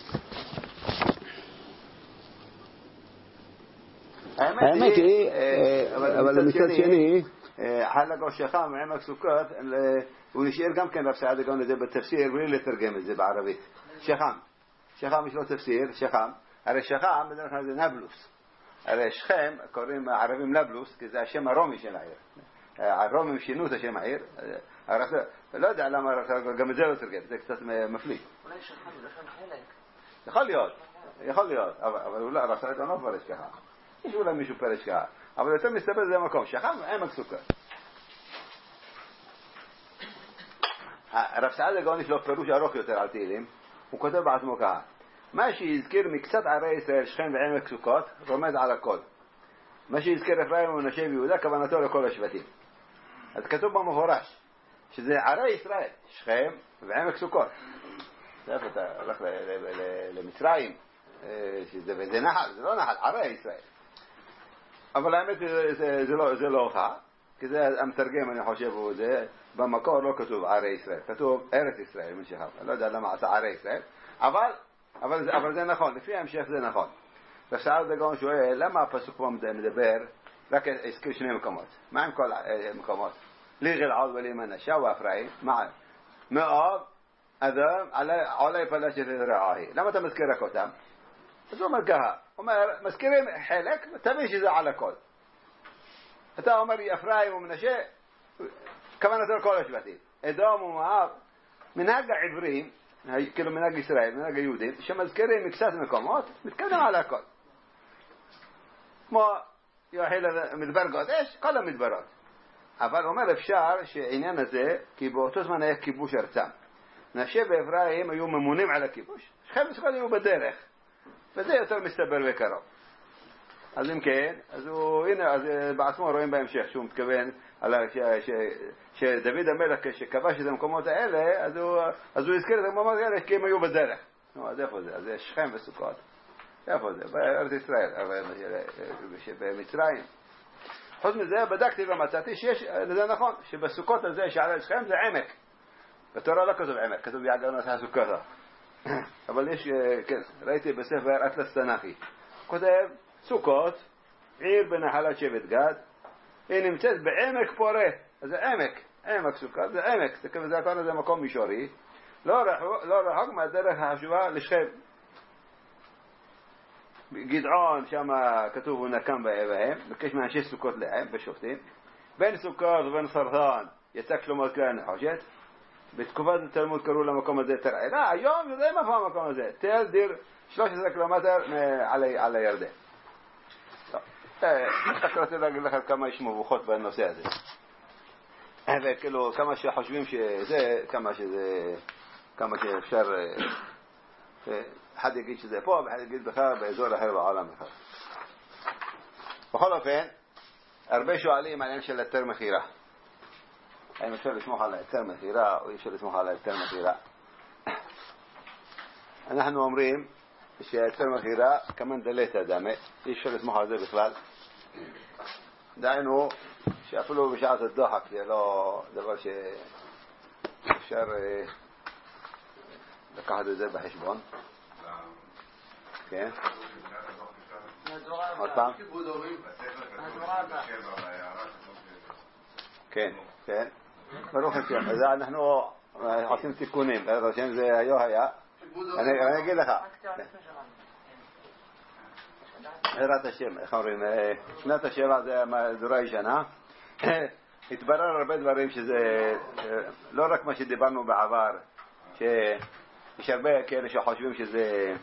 האמת היא, אבל מצד שני, חלקו שכם ועמק סוכות, הוא נשאר גם כן רב סעדה גאון לזה בתפסיר, בלי לתרגם את זה בערבית. שכם יש לו תפסיר, שכם. הרי שכם בדרך כלל זה נבלוס. הרי שכם קוראים הערבים נבלוס, כי זה השם הרומי של העיר. הרומים שינו את השם העיר. לא יודע למה גם את זה לא תרגם, זה קצת מפליא. אולי שכם זה לכם חלק. יכול להיות, אבל אולי רב סעדה לא פרש ככה. יש אולי מישהו פרש ככה. אבל יותר מסתבר זה המקום. שכם ועמק סוכות. רב סעדה גאון יש לו פירוש ארוך יותר על תהילים. הוא כותב בעצמו ככה, מה שהזכיר מקצת ערי ישראל, שכם ועמק סוכות, רומז על הכל. מה שהזכיר אפרים ומנשה ויהודה, כוונתו לכל השבטים. אז כתוב במפורש שזה ערי ישראל, שכם ועמק סוכות. איפה אתה הולך למצרים, וזה נחל, זה לא נחל, ערי ישראל. אבל האמת זה לא הוכח, כי זה המתרגם אני חושב הוא זה, במקור לא כתוב ערי ישראל, כתוב ארץ ישראל, אני לא יודע למה עשה ערי ישראל, אבל זה נכון, לפי ההמשך זה נכון. ושאל דגון שואל, למה הפסוק פה מדבר, רק הזכיר שני מקומות, מה עם כל מקומות? לי גלעד ולי מנשה ואפרים, מאוד אדם עלי פלשת רעהי, למה אתה מזכיר רק אותם? אז הוא אומר ככה, מזכירים חלק, תבין שזה על הכל. אתה אומר אפרים ומנשה, כוונתו לכל השבטים. אדום ומואב, מנהג העברים, כאילו מנהג ישראל, מנהג היהודים, שמזכירים מקצת מקומות, מתקדם על הכל. כמו יוחיל מדבר גודש, כל המדברות. אבל אומר אפשר שהעניין הזה, כי באותו זמן היה כיבוש ארצם. מנשה ואפרים היו ממונים על הכיבוש, שכם וסוכות היו בדרך. וזה יותר מסתבר וקרוב. אז אם כן, אז בעצמו רואים בהמשך שהוא מתכוון שדוד המלך כשכבש את המקומות האלה, אז הוא הזכיר את המקומות האלה כי הם היו בדרך. אז איפה זה? אז זה שכם וסוכות. איפה זה? בארץ ישראל, במצרים. חוץ מזה בדקתי ומצאתי שיש, זה נכון, שבסוכות הזה שעל שכם זה עמק. בתורה לא כתוב עמק, כתוב יעגנות הסוכות. אבל יש, כן, ראיתי בספר אטלס תנ"כי. כותב, סוכות, עיר בנחלת שבט גד, היא נמצאת בעמק פורה. אז זה עמק סוכות, זה עמק. זה הכל זה מקום מישורי. לא רחוק מהדרך החשובה לשכם. גדעון, שם כתוב הוא נקם בהם, בקש מאנשי סוכות להם, בשופטים. בין סוכות ובין סרטן, יצא שלמה כלי הנחושת. בתקופת התלמוד קראו למקום הזה תרעלה, היום יודעים איפה המקום הזה. תל דיר 13 קילומטר על הירדן. רק רוצה להגיד לכם כמה יש מבוכות בנושא הזה. וכאילו כמה שחושבים שזה, כמה שאפשר, אחד יגיד שזה פה, ואחד יגיד בכלל באזור אחר בעולם בכלל. בכל אופן, הרבה שואלים על העניין של היתר מכירה. האם אפשר לסמוך על היתר מכירה או אי אפשר לסמוך על היתר מכירה? אנחנו אומרים שהיתר מכירה כמן דלת אדמה, אי אפשר לסמוך על זה בכלל. דהיינו שאפילו בשעת הדוחק זה לא דבר שאפשר לקחת את זה בחשבון. כן? עוד פעם? כן, כן. ברוך השם, אז אנחנו עושים תיקונים, ברוך השם זה היה. אני אגיד לך. בעזרת השם, איך אומרים, שנת השבע זה מהדורה ישנה. התברר הרבה דברים שזה לא רק מה שדיברנו בעבר, שיש הרבה כאלה שחושבים שזה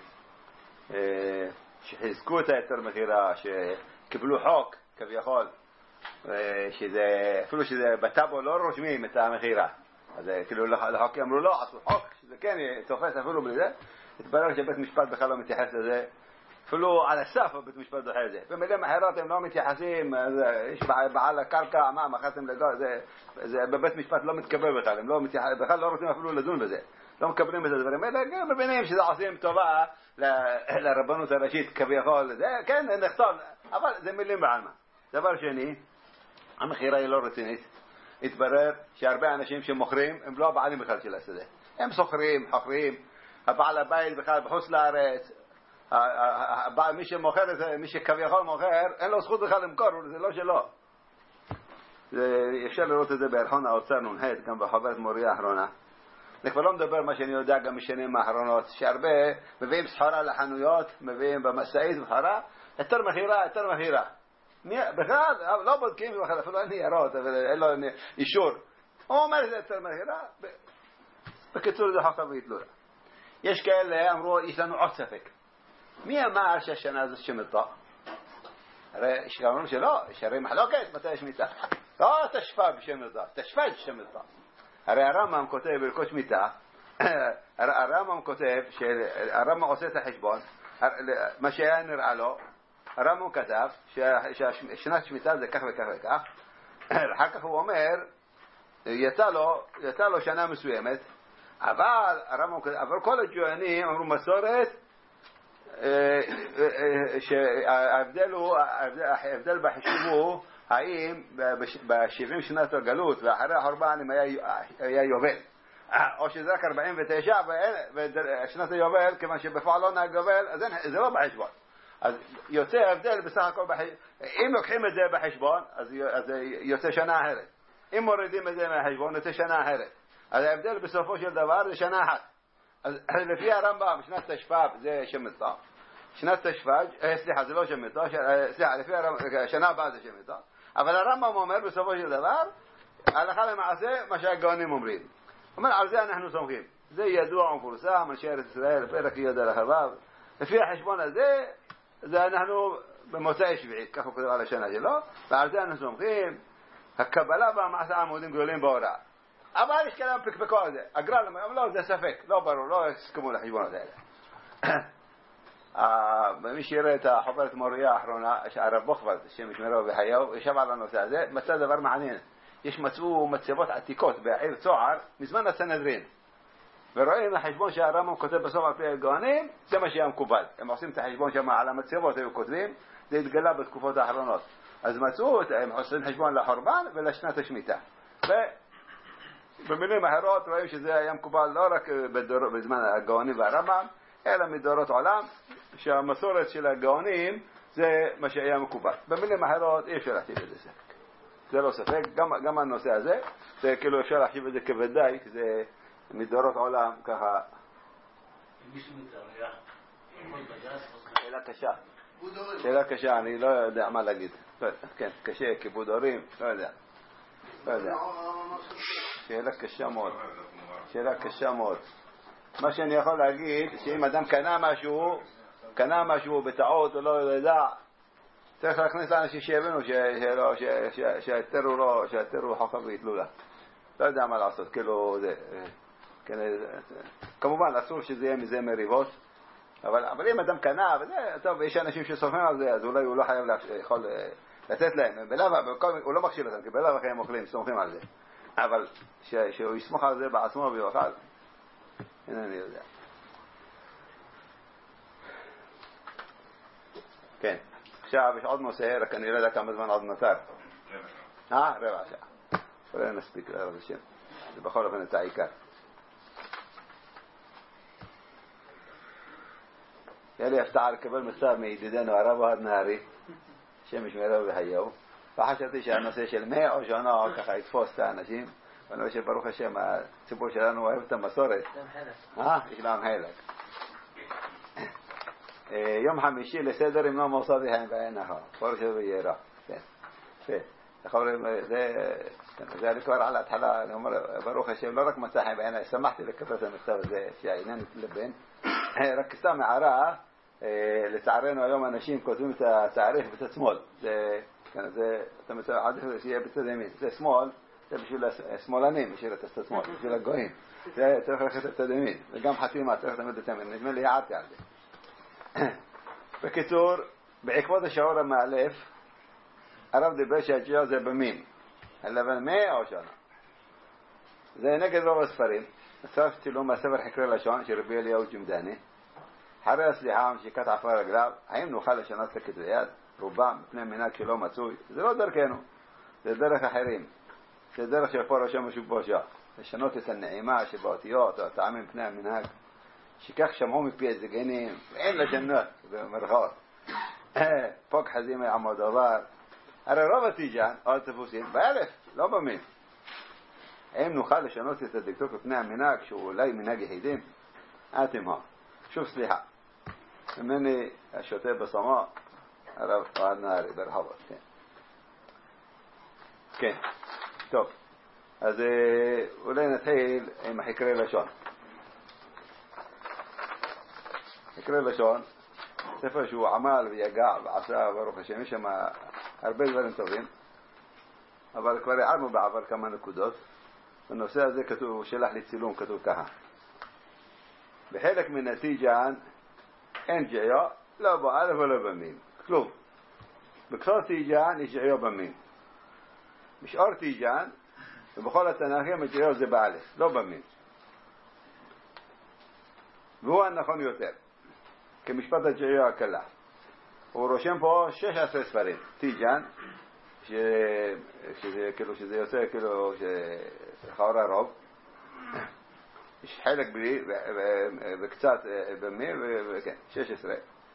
שחיזקו את היתר מכירה, שקיבלו חוק כביכול, שזה אפילו שזה בטאבו לא רושמים את המכירה, אז כאילו לחוק אמרו לא, עשו חוק שזה כן תופס אפילו בלי זה. התברר שבית משפט בכלל לא מתייחס לזה, אפילו על הסף בית משפט דוחה את זה. במילים אחרות הם לא מתייחסים, יש בעל הקרקע, מה מכרתם לדור, זה בבית משפט לא מתקבל בכלל, הם לא מתייחסים, בכלל לא רוצים אפילו לדון בזה, לא מקבלים את הדברים האלה, גם מבינים שזה עושים טובה לרבנות הראשית כביכול, זה כן נכתוב, אבל זה מילים בעלמא. דבר שני, המכירה היא לא רצינית. התברר שהרבה אנשים שמוכרים הם לא הבעלים בכלל של השדה, הם סוחרים, חוכרים, הבעל הבית בכלל בחוץ לארץ, מי שמוכר, מי שכביכול מוכר, אין לו זכות בכלל למכור, זה לא שלו. אפשר לראות את זה בערכון האוצר נונחת, גם בחוברת מוריה האחרונה. אני כבר לא מדבר מה שאני יודע גם משנים האחרונות, שהרבה מביאים סחורה לחנויות, מביאים במשאית וחרה, יותר מכירה. בכלל, לא בודקים בכלל, אפילו אין ניירות, אין לו אישור. הוא אומר שזה יותר מכירה, בקיצור זה חוקה והתלולה. יש כאלה אמרו, יש לנו עוד ספק. מי אמר שהשנה הזאת שמיטה? הרי שאומרים שלא, יש הרי מחלוקת מתי שמיטה. לא תשפ"ג שמיטה, תשפ"ג שמיטה. הרי הרמב"ם כותב ברכות שמיטה, הרמב"ם כותב שהרמב"ם עושה את החשבון, מה שהיה נראה לו, הרמב"ם כתב ששנת שמיטה זה כך וכך וכך, אחר כך הוא אומר, יצא לו שנה מסוימת, אבל הרמב"ם כתב, אבל כל הג'וינים אמרו מסורת, שההבדל בחישוב הוא האם ב-70 שנת הגלות ואחרי החורבן היה יובל, או שזה רק 49 ושנת היובל, כיוון שבפועל לא נהג יובל, אז זה לא בחשבון. אז יוצא הבדל בסך הכל אם לוקחים את זה בחשבון, אז יוצא שנה אחרת. אם מורידים את זה מהחשבון, יוצא שנה אחרת. אז ההבדל בסופו של דבר זה שנה אחת. אז לפי הרמב"ם, שנת תשפ"ב זה שמיטה. שנת תשפ"ג, סליחה, זה לא שמיטה, סליחה, לפי שנה הבאה זה שמיטה. אבל הרמב"ם אומר בסופו של דבר, הלכה למעשה מה שהגאונים אומרים. אומר, על זה אנחנו סומכים. זה ידוע ומפורסם, אנשי ארץ ישראל, פרק י' הלכה ו'. לפי החשבון הזה, זה אנחנו במוצאי שביעית, כך הוא כותב על השנה שלו, ועל זה אנחנו סומכים. הקבלה והמעשה עמודים גדולים בהוראה. אבל יש כאלה פקפקו על זה. הגר"א אומר, לא, זה ספק, לא ברור, לא הסכמו לחשבון הזה. מי שיראה את החוברת מוריה האחרונה, הרב בוכבז, השם ישמרו וחייהו, ישב על הנושא הזה, מצא דבר מעניין. מצאו מצבות עתיקות בעיר צוער, מזמן הסנהדרין. ורואים החשבון שהרמב"ם כותב בסוף על פי הגאונים, זה מה שהיה מקובל. הם עושים את החשבון שם על המצבות, היו כותבים, זה התגלה בתקופות האחרונות. אז מצאו, הם עושים חשבון לחורבן ולשנת השמיטה. ובמילים אחרות רואים שזה היה מקובל לא רק בזמן הגאונים והרמב"ם, אלא מדורות עולם, שהמסורת של הגאונים זה מה שהיה מקובל. במילים אחרות אי אפשר להחשיב את זה ספק. זה לא ספק, גם הנושא הזה, זה כאילו אפשר להחשיב את זה כבדי, כי זה מדורות עולם ככה. שאלה קשה. שאלה קשה, אני לא יודע מה להגיד. כן, קשה, כיבוד הורים, לא יודע. שאלה קשה מאוד. שאלה קשה מאוד. מה שאני יכול להגיד, שאם אדם קנה משהו בטעות או לא יודע, צריך להכניס לאנשים שיבינו שהיתר הוא חוכם ויתלו לה. לא יודע מה לעשות, כאילו זה. כמובן, אסור שזה יהיה מזה מריבות, אבל אם אדם קנה, טוב, יש אנשים שסופרים על זה, אז אולי הוא לא חייב יכול לתת להם. הוא לא מכשיל אותם, כי בלב אחרי הם אוכלים, סומכים על זה. אבל שהוא יסמוך על זה בעצמו ויוכל, אינני יודע. כן, עכשיו יש עוד נושא, רק אני לא יודע כמה זמן עוד נותר. רבע שעה. אולי נספיק, רב השם. זה בכל אופן את העיקר. היה לי הפתעה לקבל מכתב מידידנו הרב אוהד נהרי, שם ישמרו וחיהו, וחשבתי שהנושא של 100 או שנה ככה יתפוס את האנשים, ואני רואה שברוך השם הציבור שלנו אוהב את המסורת. יש להם חלק. יום חמישי לסדר אם לא מוסדי הם ואין אחר, פורש ויירה. זה אני כבר על ההתחלה, אני אומר ברוך השם לא רק מצא חן בעיניי, שמחתי לקבל את המכתב הזה שהעניין התלבן, רק סתם הערה, לצערנו היום אנשים כותבים את התאריך בצד שמאל, אתה מצא עדיף שיהיה בצד ימין, זה שמאל, זה בשביל השמאלנים, בשביל את הצד שמאל, בשביל הגויים, זה צריך ללכת את הצד ימין, וגם חתימה צריך תמיד את ימין, נדמה לי הערתי על זה. בקיצור, בעקבות השיעור המאלף, הרב דיבר שהג'יו זה במין, הלבן 100 או שנה. זה נגד רוב הספרים. אספתי לו מהספר חקרי לשון של רבי אליהו ג'מדני. אחרי הסליחה משיקת עפר רגליו, האם נוכל לשנות לכתבי יד? רובם מפני מנהג שלא מצוי. זה לא דרכנו, זה דרך אחרים. זה דרך שפה רשם משהו בושה. לשנות את הנעימה שבאותיות או הטעמים מפני המנהג. שכך שמעו מפי הזגנים, ואין לג'נות במרכאות. פוק חזים יעמוד דבר. הרי רוב התיג'ן, או התפוסים, באלף, לא במין. האם נוכל לשנות את הדקדוק בפני המנהג, שהוא אולי מנהג יחידים? אתם הו. שוב סליחה. ממני השוטה בסמו, הרב אוהד נהרי, ברחובות, כן. כן, טוב. אז אולי נתחיל עם חקרי לשון. חקרי לשון, ספר שהוא עמל ויגע ועשה, ברוך השם, יש שם הרבה דברים טובים, אבל כבר הערנו בעבר כמה נקודות. בנושא הזה כתוב, הוא שלח לי צילום, כתוב ככה. בחלק מן התיג'ן אין ג'עיו, לא באלף ולא במין, כלום. בכל תיג'ן יש ג'עיו במין. בשאר תיג'ן, ובכל התנ"כים הג'עיו זה באלף, לא במין. והוא הנכון יותר, כמשפט הג'עיו הקלה. הוא רושם פה 16 ספרים, תיג'ן, שזה יוצא כאילו שחאורה רוב, יש חלק בלי וקצת במי, וכן, 16.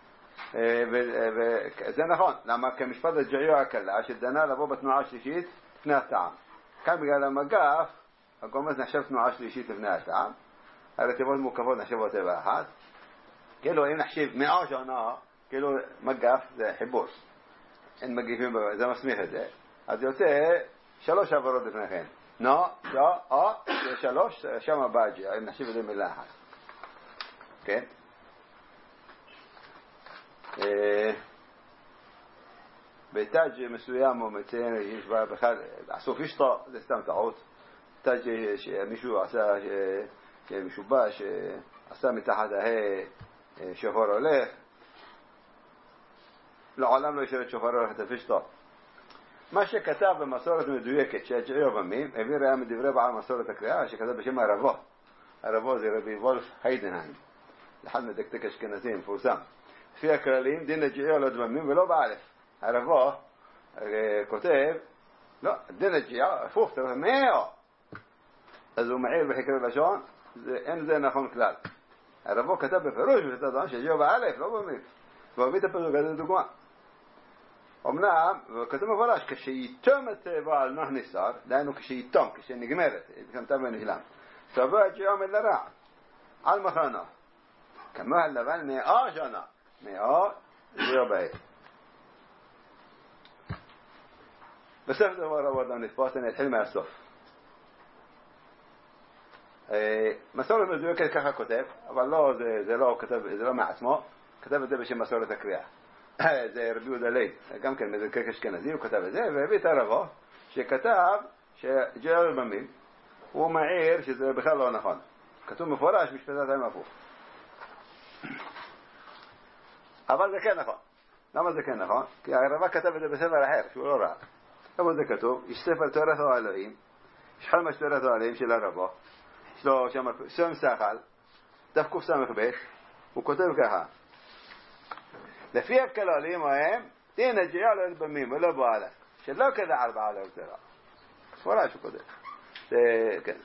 וזה נכון, למה כמשפט הג'עיו הקלה שדנה לבוא בתנועה השלישית לפני הטעם. כאן בגלל המגף, הגומז נחשב תנועה שלישית לפני הטעם, הרטיבות מוקפות נחשבות טבע אחת, כאילו אם נחשיב 100 שנה, כאילו מגף זה חיבור, אין מגיפים, זה מסמיך את זה, אז יוצא 3 עברות לפני כן, זה 3, שם הבאג'י, אם נחשיב את זה מילה אחת, כן? בתאג' מסוים הוא מציין, יש בכלל, עשו פישטה, זה סתם טעות, תאג' שמישהו עשה, שמשובש, שעשה מתחת שופר הולך, לעולם לא ישרת שופר הולך את הפישטה. מה שכתב במסורת מדויקת שהג'עיו במין, הביא ראה מדברי בעל מסורת הקריאה שכתב בשם הרבו. הרבו זה רבי וולף היידנהיים, אחד מדקדק אשכנזי מפורסם. לפי הכללים דין הג'עיו לא במין ולא באלף. הרבו כותב, לא, דין הג'יעה, הפוך, תראה, 100. אז הוא מעיר בחקר לשון, אין זה נכון כלל. הרבו כתב בפירוש, שג'יעה באלף, לא במית. והוא הביא את הפרק הזה לדוגמה. אמנם, וכתוב מפורש, כשיתום את בעל נוח ניסר, דהיינו כשיתום, כשנגמרת, כמתה ונשלם. תבוא הג'יעה מלרע, על מחנה. כמו הלבן 100 שנה. 100 ג'יעה באלף. בסוף דבר עבודה נתפוס, אני אתחיל מהסוף. מסורת מדויקת ככה כותב, אבל לא, זה לא כתב, זה לא מעצמו, כתב את זה בשם מסורת הקריאה. זה רבי יהודה לייב, גם כן מזרקק אשכנזי, הוא כתב את זה, והביא את הרבו, שכתב שג'יעה במים, הוא מעיר שזה בכלל לא נכון. כתוב מפורש, משפטת עם הפוך. אבל זה כן נכון. למה זה כן נכון? כי הרבא כתב את זה בספר אחר, שהוא לא רע. למה זה כתוב? יש ספר תורת האלוהים, יש חומש תורת האלוהים של הרבא, יש לו שם שם שכל, דף קס"ב, הוא כותב ככה, לפי הכללים הם, דין הג'יעה לא במים ולא באלף, שלא כדע 4 לא יותר. מפורש הוא כותב. כן.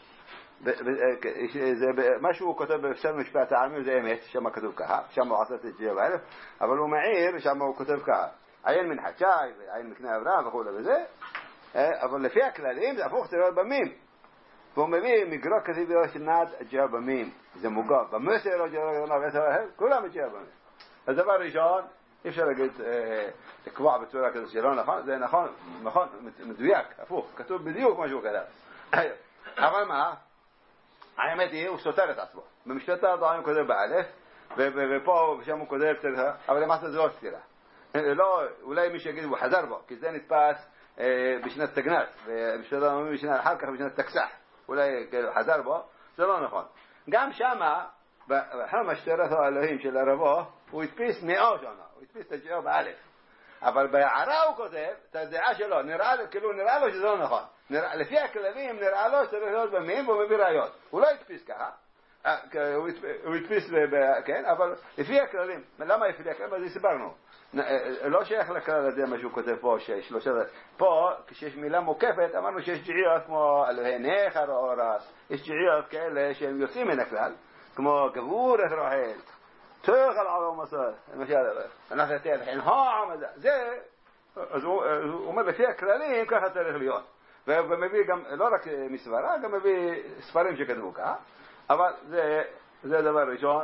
מה שהוא כותב בספר משפט העמים זה אמת, שם כתוב ככה, שם הוא עשה את הג'יעה באלף, אבל הוא מעיר, שם הוא כותב ככה, עין מן חג'י ועין מקנה אברהם וכו' וזה, אבל לפי הכללים זה הפוך תראה במים. והוא מביא מגרוק כתיב של נד הג'יעה במים, זה מוגב, במסר כולם הג'יעה במים. אז דבר ראשון, אי אפשר להגיד לקבוע בצורה כזאת שלא נכון, זה נכון, מדויק, הפוך, כתוב בדיוק מה שהוא כתב. אבל מה? האמת היא, הוא סותר את עצמו. במשפט האדומים הוא כותב באלף, ופה ושם הוא כותב, אבל למעשה זה לא סתירה. לא, אולי מי שיגיד הוא חזר בו, כי זה נתפס בשנת תגנת, ובמשפט האדומים אחר כך בשנת תקסח. אולי חזר בו, זה לא נכון. גם שמה, בחומש תורת האלוהים של הרבו, הוא הדפיס 100 שנה, הוא הדפיס את הג'יעה באלף. אבל בהערה הוא כותב את הדעה שלו, נראה לו שזה לא נכון. לפי הכללים נראה לו שצריך להיות במים והוא מביא ראיות. הוא לא הדפיס ככה, הוא הדפיס, כן, אבל לפי הכללים, למה לפי הכללים? אז הסברנו. לא שייך לכלל הזה מה שהוא כותב פה, פה כשיש מילה מוקפת, אמרנו שיש ג'יעות כמו אלוהי נחר או אורס, יש ג'יעות כאלה שהם יוצאים מן הכלל, כמו גבורת רחל, תאכל על המסר, למשל, אנחנו נתן חינם, זה, אז הוא אומר לפי הכללים ככה צריך להיות. ומביא גם, לא רק מסברה, גם מביא ספרים שכתבו ככה, אבל זה דבר ראשון,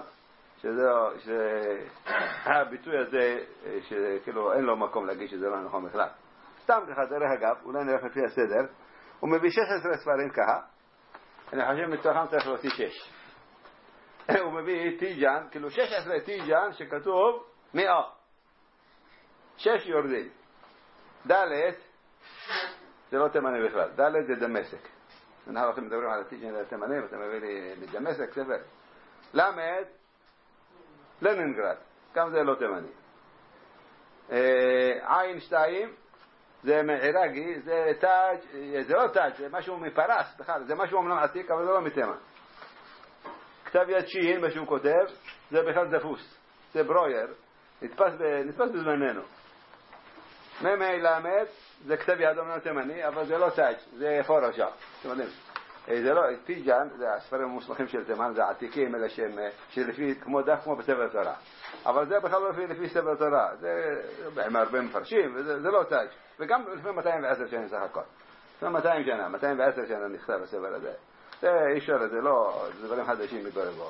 שהביטוי הזה, שכאילו אין לו מקום להגיד שזה לא נכון בכלל. סתם ככה, דרך אגב, אולי נלך לפי הסדר, הוא מביא 16 ספרים ככה, אני חושב מתוכם צריך להוציא 6. הוא מביא טיג'ן, כאילו 16 טיג'ן שכתוב 100. 6 יורדים. ד' זה לא תימני בכלל, ד' זה דמשק. אנחנו מדברים על הטיג'ן לתימני, ואתה מביא לי לדמשק, ספר. למד, לנינגרד, גם זה לא תימני. עין 2, זה מעיראקי, זה תאג', זה לא תאג', זה משהו מפרס, בכלל, זה משהו אמנם עתיק, אבל זה לא מתימן. כתב יד שין, מה שהוא כותב, זה בכלל דפוס, זה ברויר, נתפס בזמננו. ממי למד, זה כתב יד אמנם תימני, אבל זה לא תאג', זה פורשה, אתם יודעים. זה לא, טיג'ן, זה הספרים המוסמכים של תימן, זה עתיקים, אלה שהם, שלפי, כמו דף, כמו בספר תורה. אבל זה בכלל לא לפי ספר תורה, זה עם הרבה מפרשים, זה לא תאג'. וגם לפני 210 שנים סך הכל. לפני 200 שנה, 210 שנה נכתב הספר הזה. זה אי אפשר, זה לא, זה דברים חדשים מתברר בו.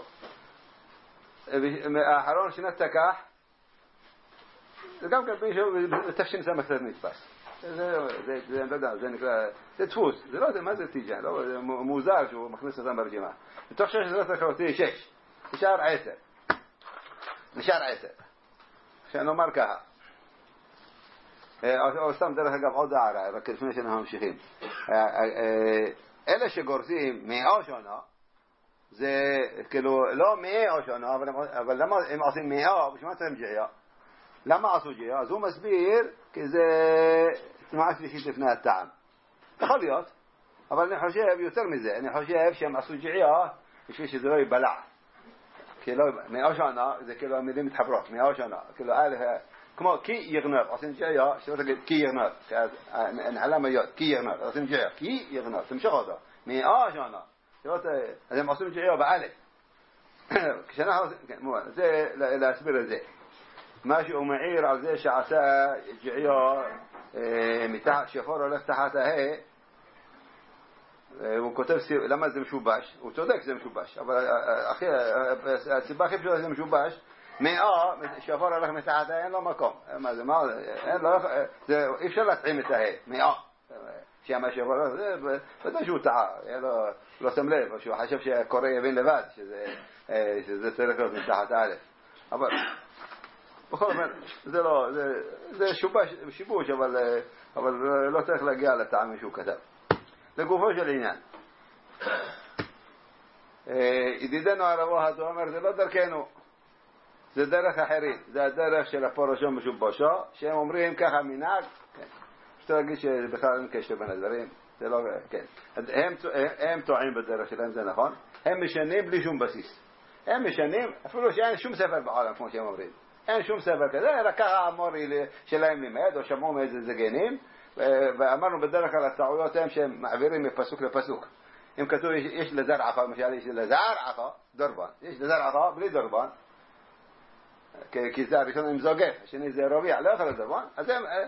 האחרון שנת תקח, זה גם כן תפשין סמך קצת נתפס. זה נקרא, זה דפוס, זה לא, מה זה טיג'ן, זה מוזר שהוא מכניס אותם ברשימה. בתוך 16 צריך להוציא 6, נשאר 10. שאני אומר ככה. או סתם דרך אגב עוד הערה, רק לפני שאנחנו ממשיכים. אלה שגורסים 100 שנה, זה כאילו לא 100 שנה, אבל למה הם עושים 100, בשביל מה צריכים ג'יעה? למה עשו ג'יעה? אז הוא מסביר כי זה תנועה שלישית לפני הטעם. יכול להיות, אבל אני חושב יותר מזה, אני חושב שהם עשו ג'יעה בשביל שזה לא ייבלע. כאילו 100 שנה זה כאילו המילים מתחברות, 100 שנה, כאילו כמו כי יגנב, עושים ג'יה, שאתה תגיד כי יגנב, נעלם היוד, כי יגנב, עושים ג'יה, כי יגנב, תמשוך אותו, שונה, אז הם עושים ג'יה באלף, כשאנחנו, זה להסביר את זה, מה שהוא מעיר על זה שעשה ג'יה, שחור הולך תחת ההא, הוא כותב למה זה משובש, הוא צודק זה משובש, אבל הסיבה הכי פשוטה זה משובש, שחור הולך מתחת ההא אין לו מקום, אי אפשר להתאים את ההא, שמה שחור הולך, זה ודאי שהוא טעה, לא שם לב, שהוא חשב שהקורא יבין לבד, שזה צריך להיות מתחת האלף, אבל בכל זאת, זה שיבוש, אבל לא צריך להגיע לטעם שהוא כתב. לגופו של עניין, ידידנו הרבו הדו אומר, זה לא דרכנו, זה דרך אחרים, זה הדרך של הפורשו משובשו, שהם אומרים ככה מנהג, שאתה להגיד שבכלל אין קשר בין הדברים, זה לא, כן. הם טועים בדרך שלהם, זה נכון, הם משנים בלי שום בסיס, הם משנים, אפילו שאין שום ספר בעולם, כמו שהם אומרים, אין שום ספר כזה, רק ככה המורי שלהם לימד, או שמעו מאיזה זגנים, ואמרנו בדרך כלל הטעויות הם שהם מעבירים מפסוק לפסוק. אם כתוב יש לזרעך, למשל יש לזרעך, דורבן, יש לזרעך בלי דורבן, כי זה הראשון עם זוגף, השני זה רביע, לא יכול לדורבן, אז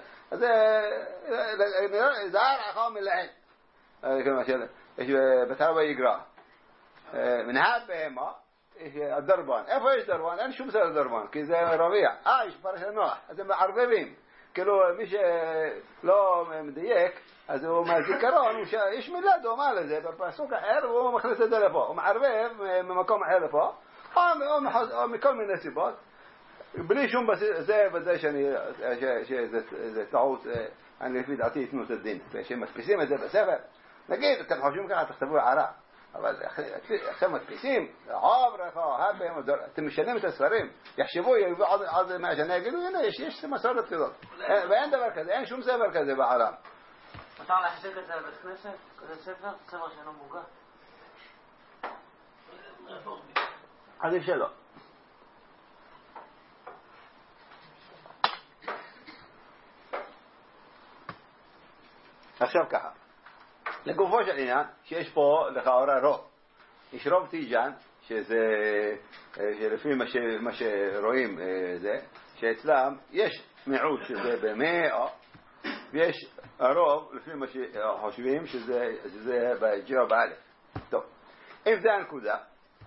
זרעך מלעין, יש בתרבה יגרע, מנהב בהמה, הדורבן, איפה יש דורבן? אין שום סדר דורבן, כי זה רביע, יש פרשת נוח, אז הם מערבבים, כאילו מי שלא מדייק, אז הוא מהזיכרון, יש מילה דומה לזה, בפסוק אחר הוא מכניס את זה לפה, הוא מערבב ממקום אחר לפה, או מכל מיני סיבות, בלי שום בסיס, זה ודאי שזה טעות, אני לפי דעתי יתנו את הדין, כשמדפיסים את זה בספר, נגיד, אתם חושבים ככה, תכתבו הערה, אבל אחרי מדפיסים, אתם משנים את הספרים, יחשבו, עוד 100 שנה יגידו, הנה, יש מסורת כזאת. ואין דבר כזה, אין שום ספר כזה בעולם. מותר להחזיק את זה בבית כנסת? כזה ספר? ספר שאינו מוגע? עדיף שלא. עכשיו ככה. לגופו של עניין, שיש פה לכאורה רוב. יש רוב טיג'אן, שזה, שלפי מה שרואים זה, שאצלם יש מיעוט שזה במאה, ויש הרוב, לפי מה שחושבים, שזה בג'יה באלף. טוב, אם זה הנקודה,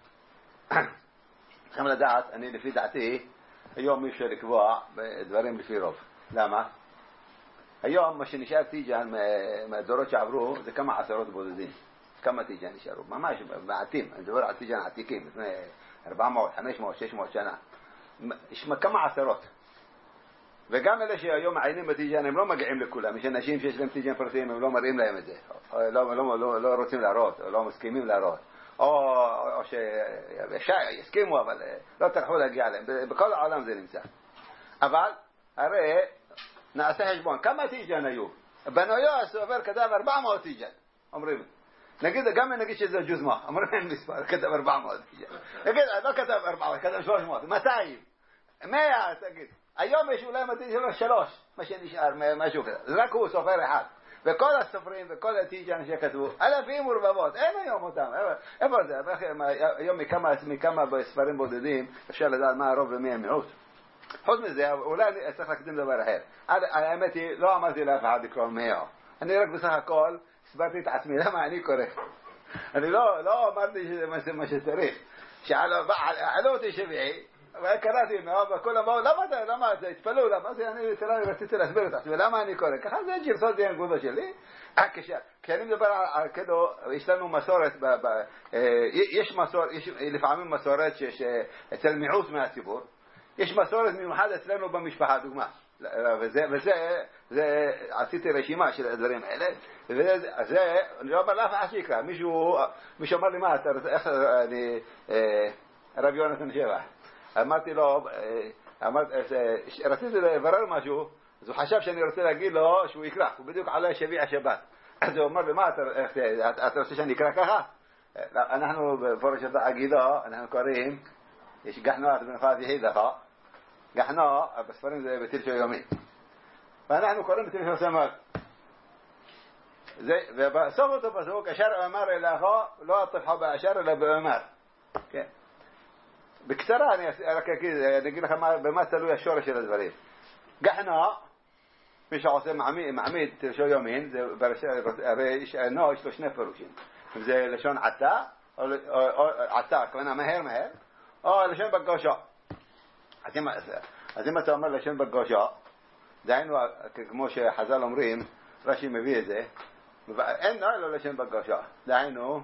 צריכים לדעת, אני לפי דעתי, היום אי אפשר לקבוע דברים לפי רוב. למה? היום מה שנשאר טיג'אן מהדורות שעברו זה כמה עשרות בודדים. כמה טיג'אן נשארו, ממש מעטים, אני מדבר על טיג'אן עתיקים, לפני 400, 500, 600 שנה. יש כמה עשרות. וגם אלה שהיום מעיינים בטיג'אן הם לא מגיעים לכולם, יש אנשים שיש להם טיג'אן פרטיים, הם לא מראים להם את זה, לא רוצים להראות, או לא מסכימים להראות, או שיסכימו אבל לא תלכו להגיע להם, בכל העולם זה נמצא. אבל הרי נעשה חשבון, כמה טיג'אן היו? בנויו הסופר כתב 400 טיג'אן, אומרים. נגיד שזה ג'וזמה, אומרים מספר, כתב 400 טיג'אן. נגיד, לא כתב 400, כתב 300, 200, 100, תגיד. היום יש אולי מתאים שלו 3, מה שנשאר, משהו כזה. רק הוא סופר אחד. וכל הסופרים וכל הטיג'אן שכתבו, אלפים ורבבות, אין היום אותם. איפה זה? היום מכמה ספרים בודדים, אפשר לדעת מה הרוב ומי המיעוט. חוץ מזה, אולי צריך להקדים דבר אחר. האמת היא, לא אמרתי לאף אחד לקרוא 100. אני רק בסך הכל הסברתי את עצמי, למה אני קורא. אני לא אמרתי שזה מה שצריך. שעלו אותי 70, וקראתי מאוד, וכולם באו, למה זה? התפלאו, למה זה? אני רציתי להסביר את עצמי, למה אני קורא? ככה זה גרסות די הנקודה שלי. כי אני מדבר על, כאילו, יש לנו מסורת, יש לפעמים מסורת אצל מיעוט מהציבור, יש מסורת מיוחד אצלנו במשפחה, דוגמה. וזה עשיתי רשימה של הדברים האלה, וזה, אני לא אומר לאף אחד שיקרא, מישהו אמר לי, מה, איך אני, רב יונתן שבח, אמרתי לו, רציתי לברר משהו, אז הוא חשב שאני רוצה להגיד לו שהוא יקרא, הוא בדיוק עלה שביע שבת, אז הוא אומר לי, מה, אתה רוצה שאני אקרא ככה? אנחנו בפרשת העגידה, אנחנו קוראים, יש גחנו את בנפת יחידך, גחנו, בספרים זה בטיל של יומין. ואנחנו קוראים בטיל של סמך. ובסוף אותו פסוק, אשר אמר אלוהו, לא תפחו באשר אלא באמר. כן. בקצרה אני אגיד לך במה תלוי השורש של הדברים. גחנו, מי שעושה מעמיד תל של יומין, הרי יש לו שני פירושים. אם זה לשון עתה, או עתה, כוונה מהר, או לשון בגושו. אז אם אתה אומר לשון בגושו, דהיינו, כמו שחז"ל אומרים, רש"י מביא את זה, אין לו לשון בגושו. דהיינו,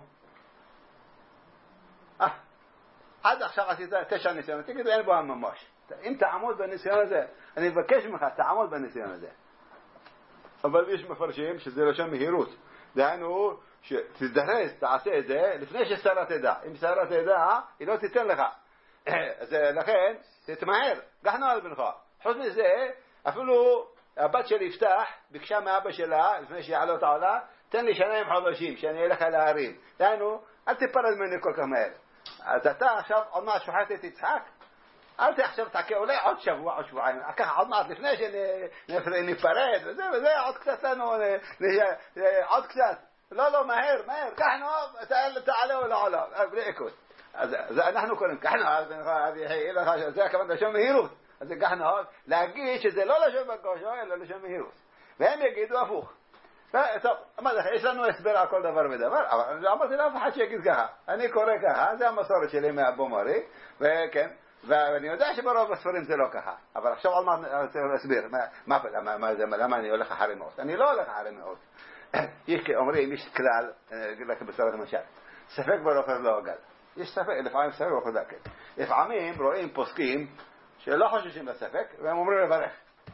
עד עכשיו עשית 9 ניסיונות, תגיד, אין בו ממש. אם תעמוד בניסיון הזה, אני מבקש ממך, תעמוד בניסיון הזה. אבל יש מפרשים שזה לשון מהירות. דהיינו, שתזדרז, תעשה את זה, לפני ששרה תדע. אם שרה תדע, היא לא תיתן לך. אז לכן, תתמהר, גחנו על בנך. חוץ מזה, אפילו הבת של יפתח, ביקשה מאבא שלה, לפני שיעלה את העולה, תן לי 2 חודשים, שאני אלך על ההרים. דהיינו, אל תיפרד ממני כל כך מהר. אז אתה עכשיו, עוד מעט שוחט את יצחק, אל תחשב תחכה, אולי עוד שבוע או שבועיים, עוד מעט לפני שניפרד, וזה עוד קצת לנו, עוד קצת. לא, מהר, כחנו, תעלה או לעולם, בלי עיקות. אז אנחנו קוראים, כחנו, זה הכוונה לשון מהירות. אז זה כחנו, להגיד שזה לא לשון בגושו, אלא לשון מהירות. והם יגידו הפוך. טוב, יש לנו הסבר על כל דבר ודבר, אבל אמרתי לאף אחד שיגיד ככה. אני קורא ככה, זה המסורת שלי מאבו מורי, וכן, ואני יודע שברוב הספרים זה לא ככה. אבל עכשיו על מה צריך להסביר, למה אני הולך אחרי מאות? אני לא הולך אחרי מאות. אומרים, יש כלל, אני אגיד לכם בסורת למשל, ספק ברוכב לא עגל. יש ספק, לפעמים ספק ברוכב לא עגל. לפעמים רואים פוסקים שלא חוששים לספק, והם אומרים לברך.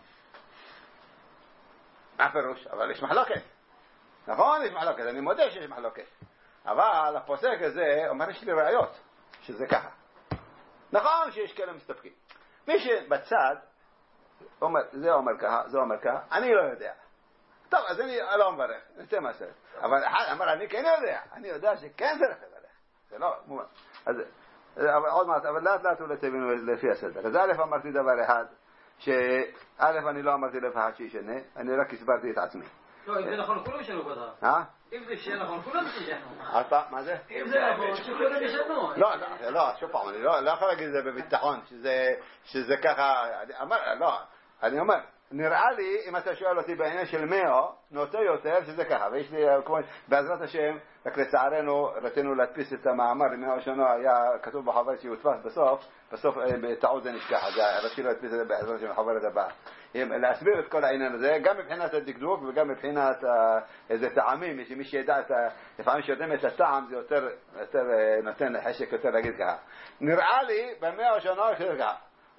מה פירוש? אבל יש מחלוקת. נכון, יש מחלוקת, אני מודה שיש מחלוקת. אבל הפוסק הזה אומר, יש לי ראיות שזה ככה. נכון שיש כאלה מסתפקים. מי שבצד, זה אומר ככה, אני לא יודע. טוב, אז אני לא מברך, נצא מהסרט. אבל אחד אמר, אני כן יודע. אני יודע שכן צריך לברך. זה לא מובן. עוד מעט, אבל לאט אולי תבינו לפי הסדר. אז א' אמרתי דבר אחד, שא' אני לא אמרתי לאף אחד שישנה, אני רק הסברתי את עצמי. לא, אם זה נכון, כולם ישנו בדרך. אם זה שיהיה נכון, כולם ישנו. מה זה? אם זה נכון, שכולם ישנו. לא, שוב פעם, אני לא יכול להגיד את זה בביטחון, שזה ככה, אני אומר, נראה לי, אם אתה שואל אותי בעניין של 100, נוטה יותר שזה ככה, ויש לי, בעזרת השם, רק לצערנו, רצינו להדפיס את המאמר, 100 שנה היה כתוב בחוברת שיודפס בסוף בטעות זה נשכח, אז רצינו להדפיס את זה בעזרת השם בחוברת הבאה. להסביר את כל העניין הזה, גם מבחינת הדקדוק וגם מבחינת איזה טעמים, שמי שידע לפעמים שיודעים את הטעם, זה יותר נותן חשק יותר להגיד ככה. נראה לי, ב100 שנה יותר ככה.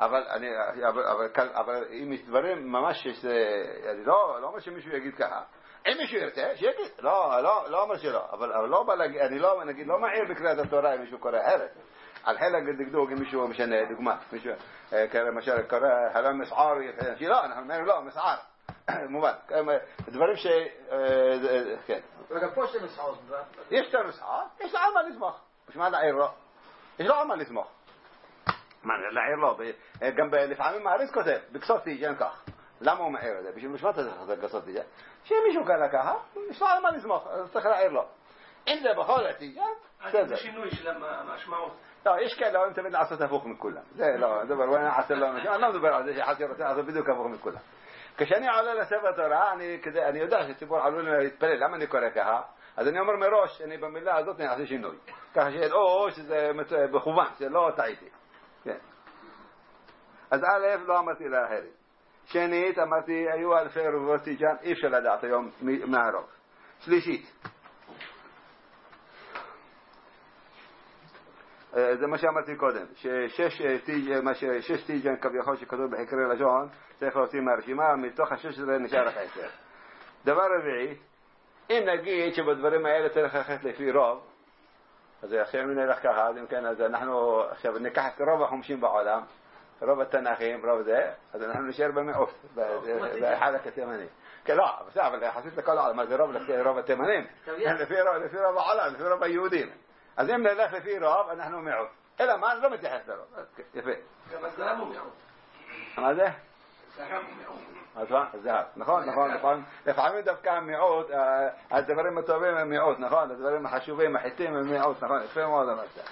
אבל אם יש דברים ממש אני לא אומר שמישהו יגיד ככה. אם מישהו ירצה, שיגיד. לא אומר שלא. אבל לא בא להגיד, אני לא מעיר בקריאת התורה אם מישהו קורא אחרת. על חלק דקדוק אם מישהו משנה, דוגמה. מישהו, למשל, קורא הלם מסער, לא, אנחנו אומרים לא, מסער. מובן. דברים כן. וגם פה יש מסער. יש מסער, יש לו על מה לסמוך. בשביל מה לעיר לו? יש לו על מה לסמוך. מה, לעיר לו, גם לפעמים מעריץ כותב, בקסות תיג'ן כך. למה הוא מעיר את זה? בשביל משמעת את זה בקסות תיג'ן. שמישהו קרא ככה, יש לו על מה לסמוך, אז צריך להעיר לו. אם זה בכל התיג'ן, אז זה שינוי של המשמעות. לא, יש כאלה אוהבים תמיד לעשות הפוך מכולם. זה לא, דבר, אני לא מדבר על זה שאחד רוצה לעשות בדיוק הפוך מכולם. כשאני עולה לספר תורה, אני יודע שציבור עלול להתפלל, למה אני קורא ככה? אז אני אומר מראש, אני במילה הזאת אני אעשה שינוי. ככה שזה בכוון, שלא טעיתי. כן. אז א', לא אמרתי לאחרים. שנית, אמרתי, היו אלפי רבבות תיג'ן, אי אפשר לדעת היום מהרוב. שלישית, זה מה שאמרתי קודם, ששש תיג'ן כביכול שכתוב בחקרי לשון, צריך להוציא מהרשימה, מתוך 16 נשאר 10. דבר רביעי, אם נגיד שבדברים האלה צריך ללכת לפי רוב, אז עכשיו אם נלך ככה, אז אם כן, אז אנחנו עכשיו ניקח את רוב החומשים בעולם, רוב התנ"כים, רוב זה, אז אנחנו נשאר במיעוט, בחלק התימני. כן, לא, אבל יחסית לכל העולם, מה זה רוב התימנים? לפי רוב העולם, לפי רוב היהודים. אז אם נלך לפי רוב, אנחנו מיעוט. אלא מה, לא מתייחס לרוב. יפה. גם אז למה הוא מיעוט? מה זה? זהב, נכון. לפעמים דווקא המיעוט, הדברים הטובים הם מיעוט, נכון? הדברים החשובים, החיטים הם מיעוט, נכון? יפה מאוד אמרת.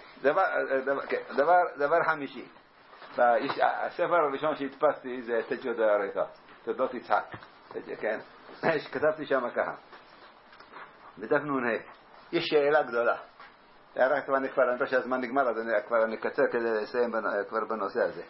דבר חמישי. הספר הראשון שהדפסתי זה תג'וד הריקה, תולדות יצחק. כן? כתבתי שם ככה. בדף נ"ה. יש שאלה גדולה. רק אני רואה שהזמן נגמר, אז אני אקצר כדי לסיים כבר בנושא הזה.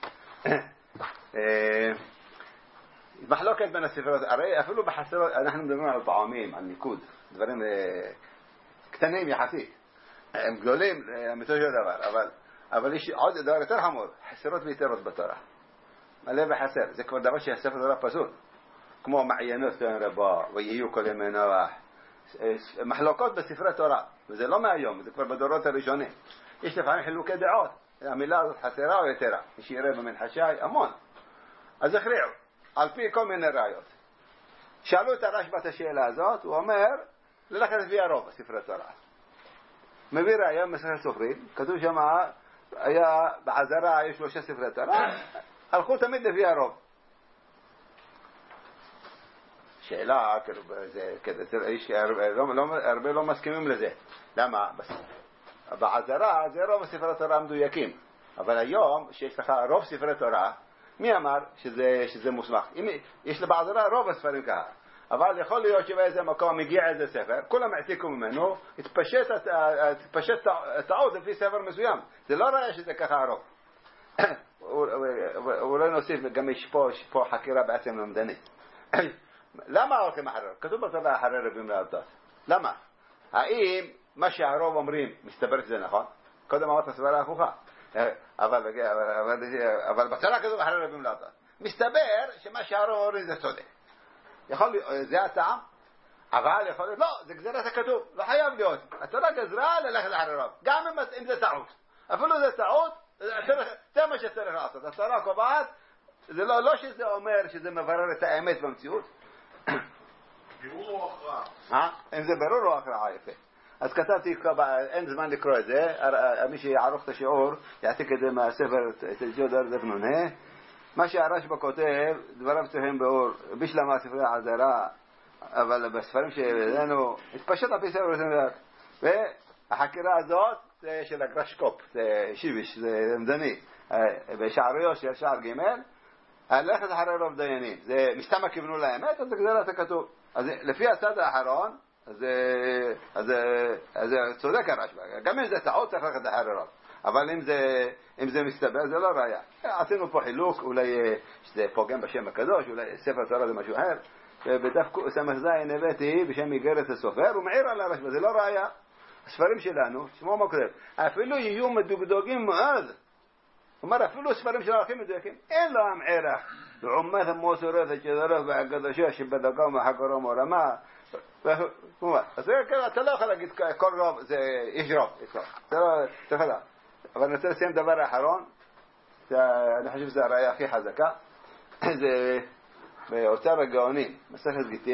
מחלוקת בין הספרות, הרי אפילו בחסרות, אנחנו מדברים על פעמים, על ניקוד, דברים קטנים יחסית, הם גדולים, מתוך דבר, אבל יש עוד דבר יותר חמור, חסרות ויתרות בתורה. מלא בחסר, זה כבר דבר שהספר תורה פסול, כמו מעיינות כאן רבה, ויהיו כל ימי נוח, מחלוקות בספרי תורה, וזה לא מהיום, זה כבר בדורות הראשונים. יש לפעמים חילוקי דעות, המילה הזאת חסרה או יתרה, יש יראה במנחשי, המון. אז הכריעו, על פי כל מיני ראיות. שאלו את הרשב"א את השאלה הזאת, הוא אומר, ללכת לפי הרוב בספרי תורה. מביא ראיה מסכת סופרים, כתוב שם, היה בעזרה, היו 3 ספרי תורה, הלכו תמיד לפי הרוב. שאלה, הרבה לא מסכימים לזה. למה? בעזרה זה רוב ספרי תורה מדויקים. אבל היום, שיש לך רוב ספרי תורה, מי אמר שזה מוסמך? יש בעזרה רוב הספרים ככה. אבל יכול להיות שבאיזה מקום מגיע איזה ספר, כולם העתיקו ממנו, התפשט טעות לפי ספר מסוים. זה לא ראה שזה ככה הרוב. אולי נוסיף, גם יש פה חקירה בעצם למדנית. למה הולכים אחרי? כתוב בתורה אחרי רבים לאלתר. למה? האם מה שהרוב אומרים מסתבר שזה נכון? קודם אמרת סברה הפוכה. אבל בתורה כתוב אחרי רבים לאלתר. מסתבר שמה שהרוב אומרים זה צודק. זה הטעם? אבל יכול להיות, לא, זה גזירת הכתוב. לא חייב להיות. התורה גזרה ללכת אחרי רוב. גם אם זה טעות. אפילו זה טעות, זה מה שצריך לעשות. התורה קובעת, זה לא שזה אומר שזה מברר את האמת במציאות. ברור או הכרעה? אם זה ברור או הכרעה, יפה. אז כתבתי, אין זמן לקרוא את זה, מי שיערוך את השיעור, יעתיק את זה מהספר תג'וד דף נ"ה. מה שהרשב"א כותב, דבריו צריכים באור, בשלמה ספרי עזרה, אבל בספרים שלנו, התפשט על פי ספר וספר. והחקירה הזאת, זה של הגרשקופ, זה שיביש, זה מדני, בשעריות של שער ג' הלכת אחרי רוב דיינים, זה מסתם הכיוונו לאמת, אז זה גזירת הכתוב. אז לפי הצד האחרון, אז צודק הרשב"א, גם אם זה טעות צריך ללכת אחרי רוב. אבל אם זה מסתבר, זה לא ראיה. עשינו פה חילוק, אולי שזה פוגם בשם הקדוש, אולי ספר תורה זה משהו אחר. ובדף סמ"ז הבאתי בשם איגרת הסופר, הוא מעיר על הרשב"א, זה לא ראיה. הספרים שלנו, שמו מה כותב, אפילו יהיו מדוקדקים מאוד. אומר, אפילו ספרים של ערכים מדויקים, אין להם ערך. לעומת המוסרת שדרך והקדושה שבדקה ומחקרה ומרמה. אז אתה לא יכול להגיד כל רוב, יש רוב. אבל אני רוצה לסיים דבר האחרון, אני חושב שזה הראיה הכי חזקה, זה באוצר הגאונים, מסכת גיטין,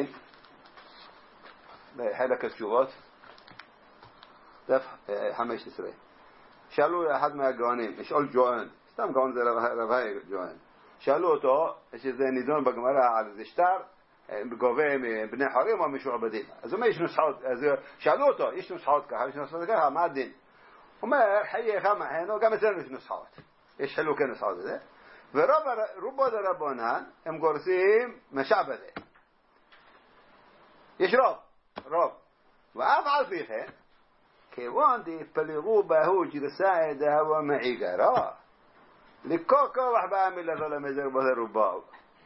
בחלק התשובות, דף 15. שאלו אחד מהגאונים, לשאול גאון, סתם גאון זה רבי גאון, שאלו אותו, שזה נידון בגמרא על איזה שטר, גובה מבני חורים או משועבדים. אז הוא אומר, יש נוסחאות, אז שאלו אותו, יש נוסחאות ככה, יש נוסחאות ככה, מה הדין? הוא אומר, חייך מחנו, גם אצלנו יש נוסחאות. יש חילוקי נוסחאות בזה. ורובו דרבנן, הם גורסים משעבדה. יש רוב. ואף על פי כן, כיוון דפלגו בהו גרסה דהווה מעיגרה, לכל כוח בעמילתו למזר בו רובו.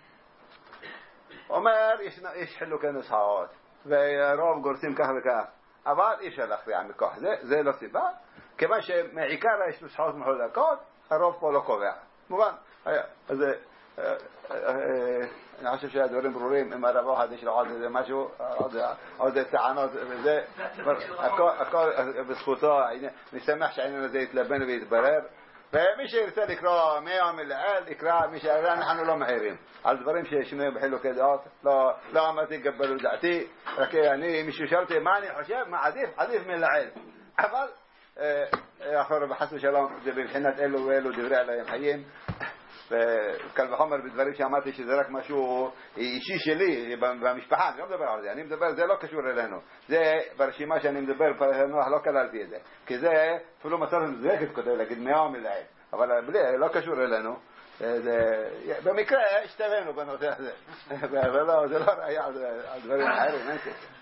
אומר, יש חילוקי נוסחאות, ורוב גורסים כך וכך, אבל אי אפשר להכריע מכוח זה לא סיבה, כיוון שמעיקר יש נוסחאות מחולקות, הרוב פה לא קובע. מובן, אז אני חושב שהדברים ברורים, אם הרב אחד יש לו עוד איזה משהו, עוד טענות, וזה, הכל בזכותו, אני שמח שהעניין הזה יתלבן ויתברר, ומי שירצה לקרוא מיום מלעיל, יקרא, מי שירצה, אנחנו לא מעירים. על דברים ששינויים בחילוקי דעות, לא אמרתי גבלו דעתי, רק אני, מישהו שאל אותי מה אני חושב, מה עדיף מלעיל. אבל, אחר בחס ושלום, זה בבחינת אלו ואלו דברי עליהם חיים, קל וחומר בדברים שאמרתי שזה רק משהו אישי שלי במשפחה, אני לא מדבר על זה, אני מדבר, זה לא קשור אלינו, זה ברשימה שאני מדבר, נוח לא כללתי את זה, כי זה אפילו מסורת מזרחית כותב להגיד 100 מילים, אבל לא קשור אלינו, במקרה השתווינו בנושא הזה, ולא, זה לא ראייה על דברים אחרים, אין כסף.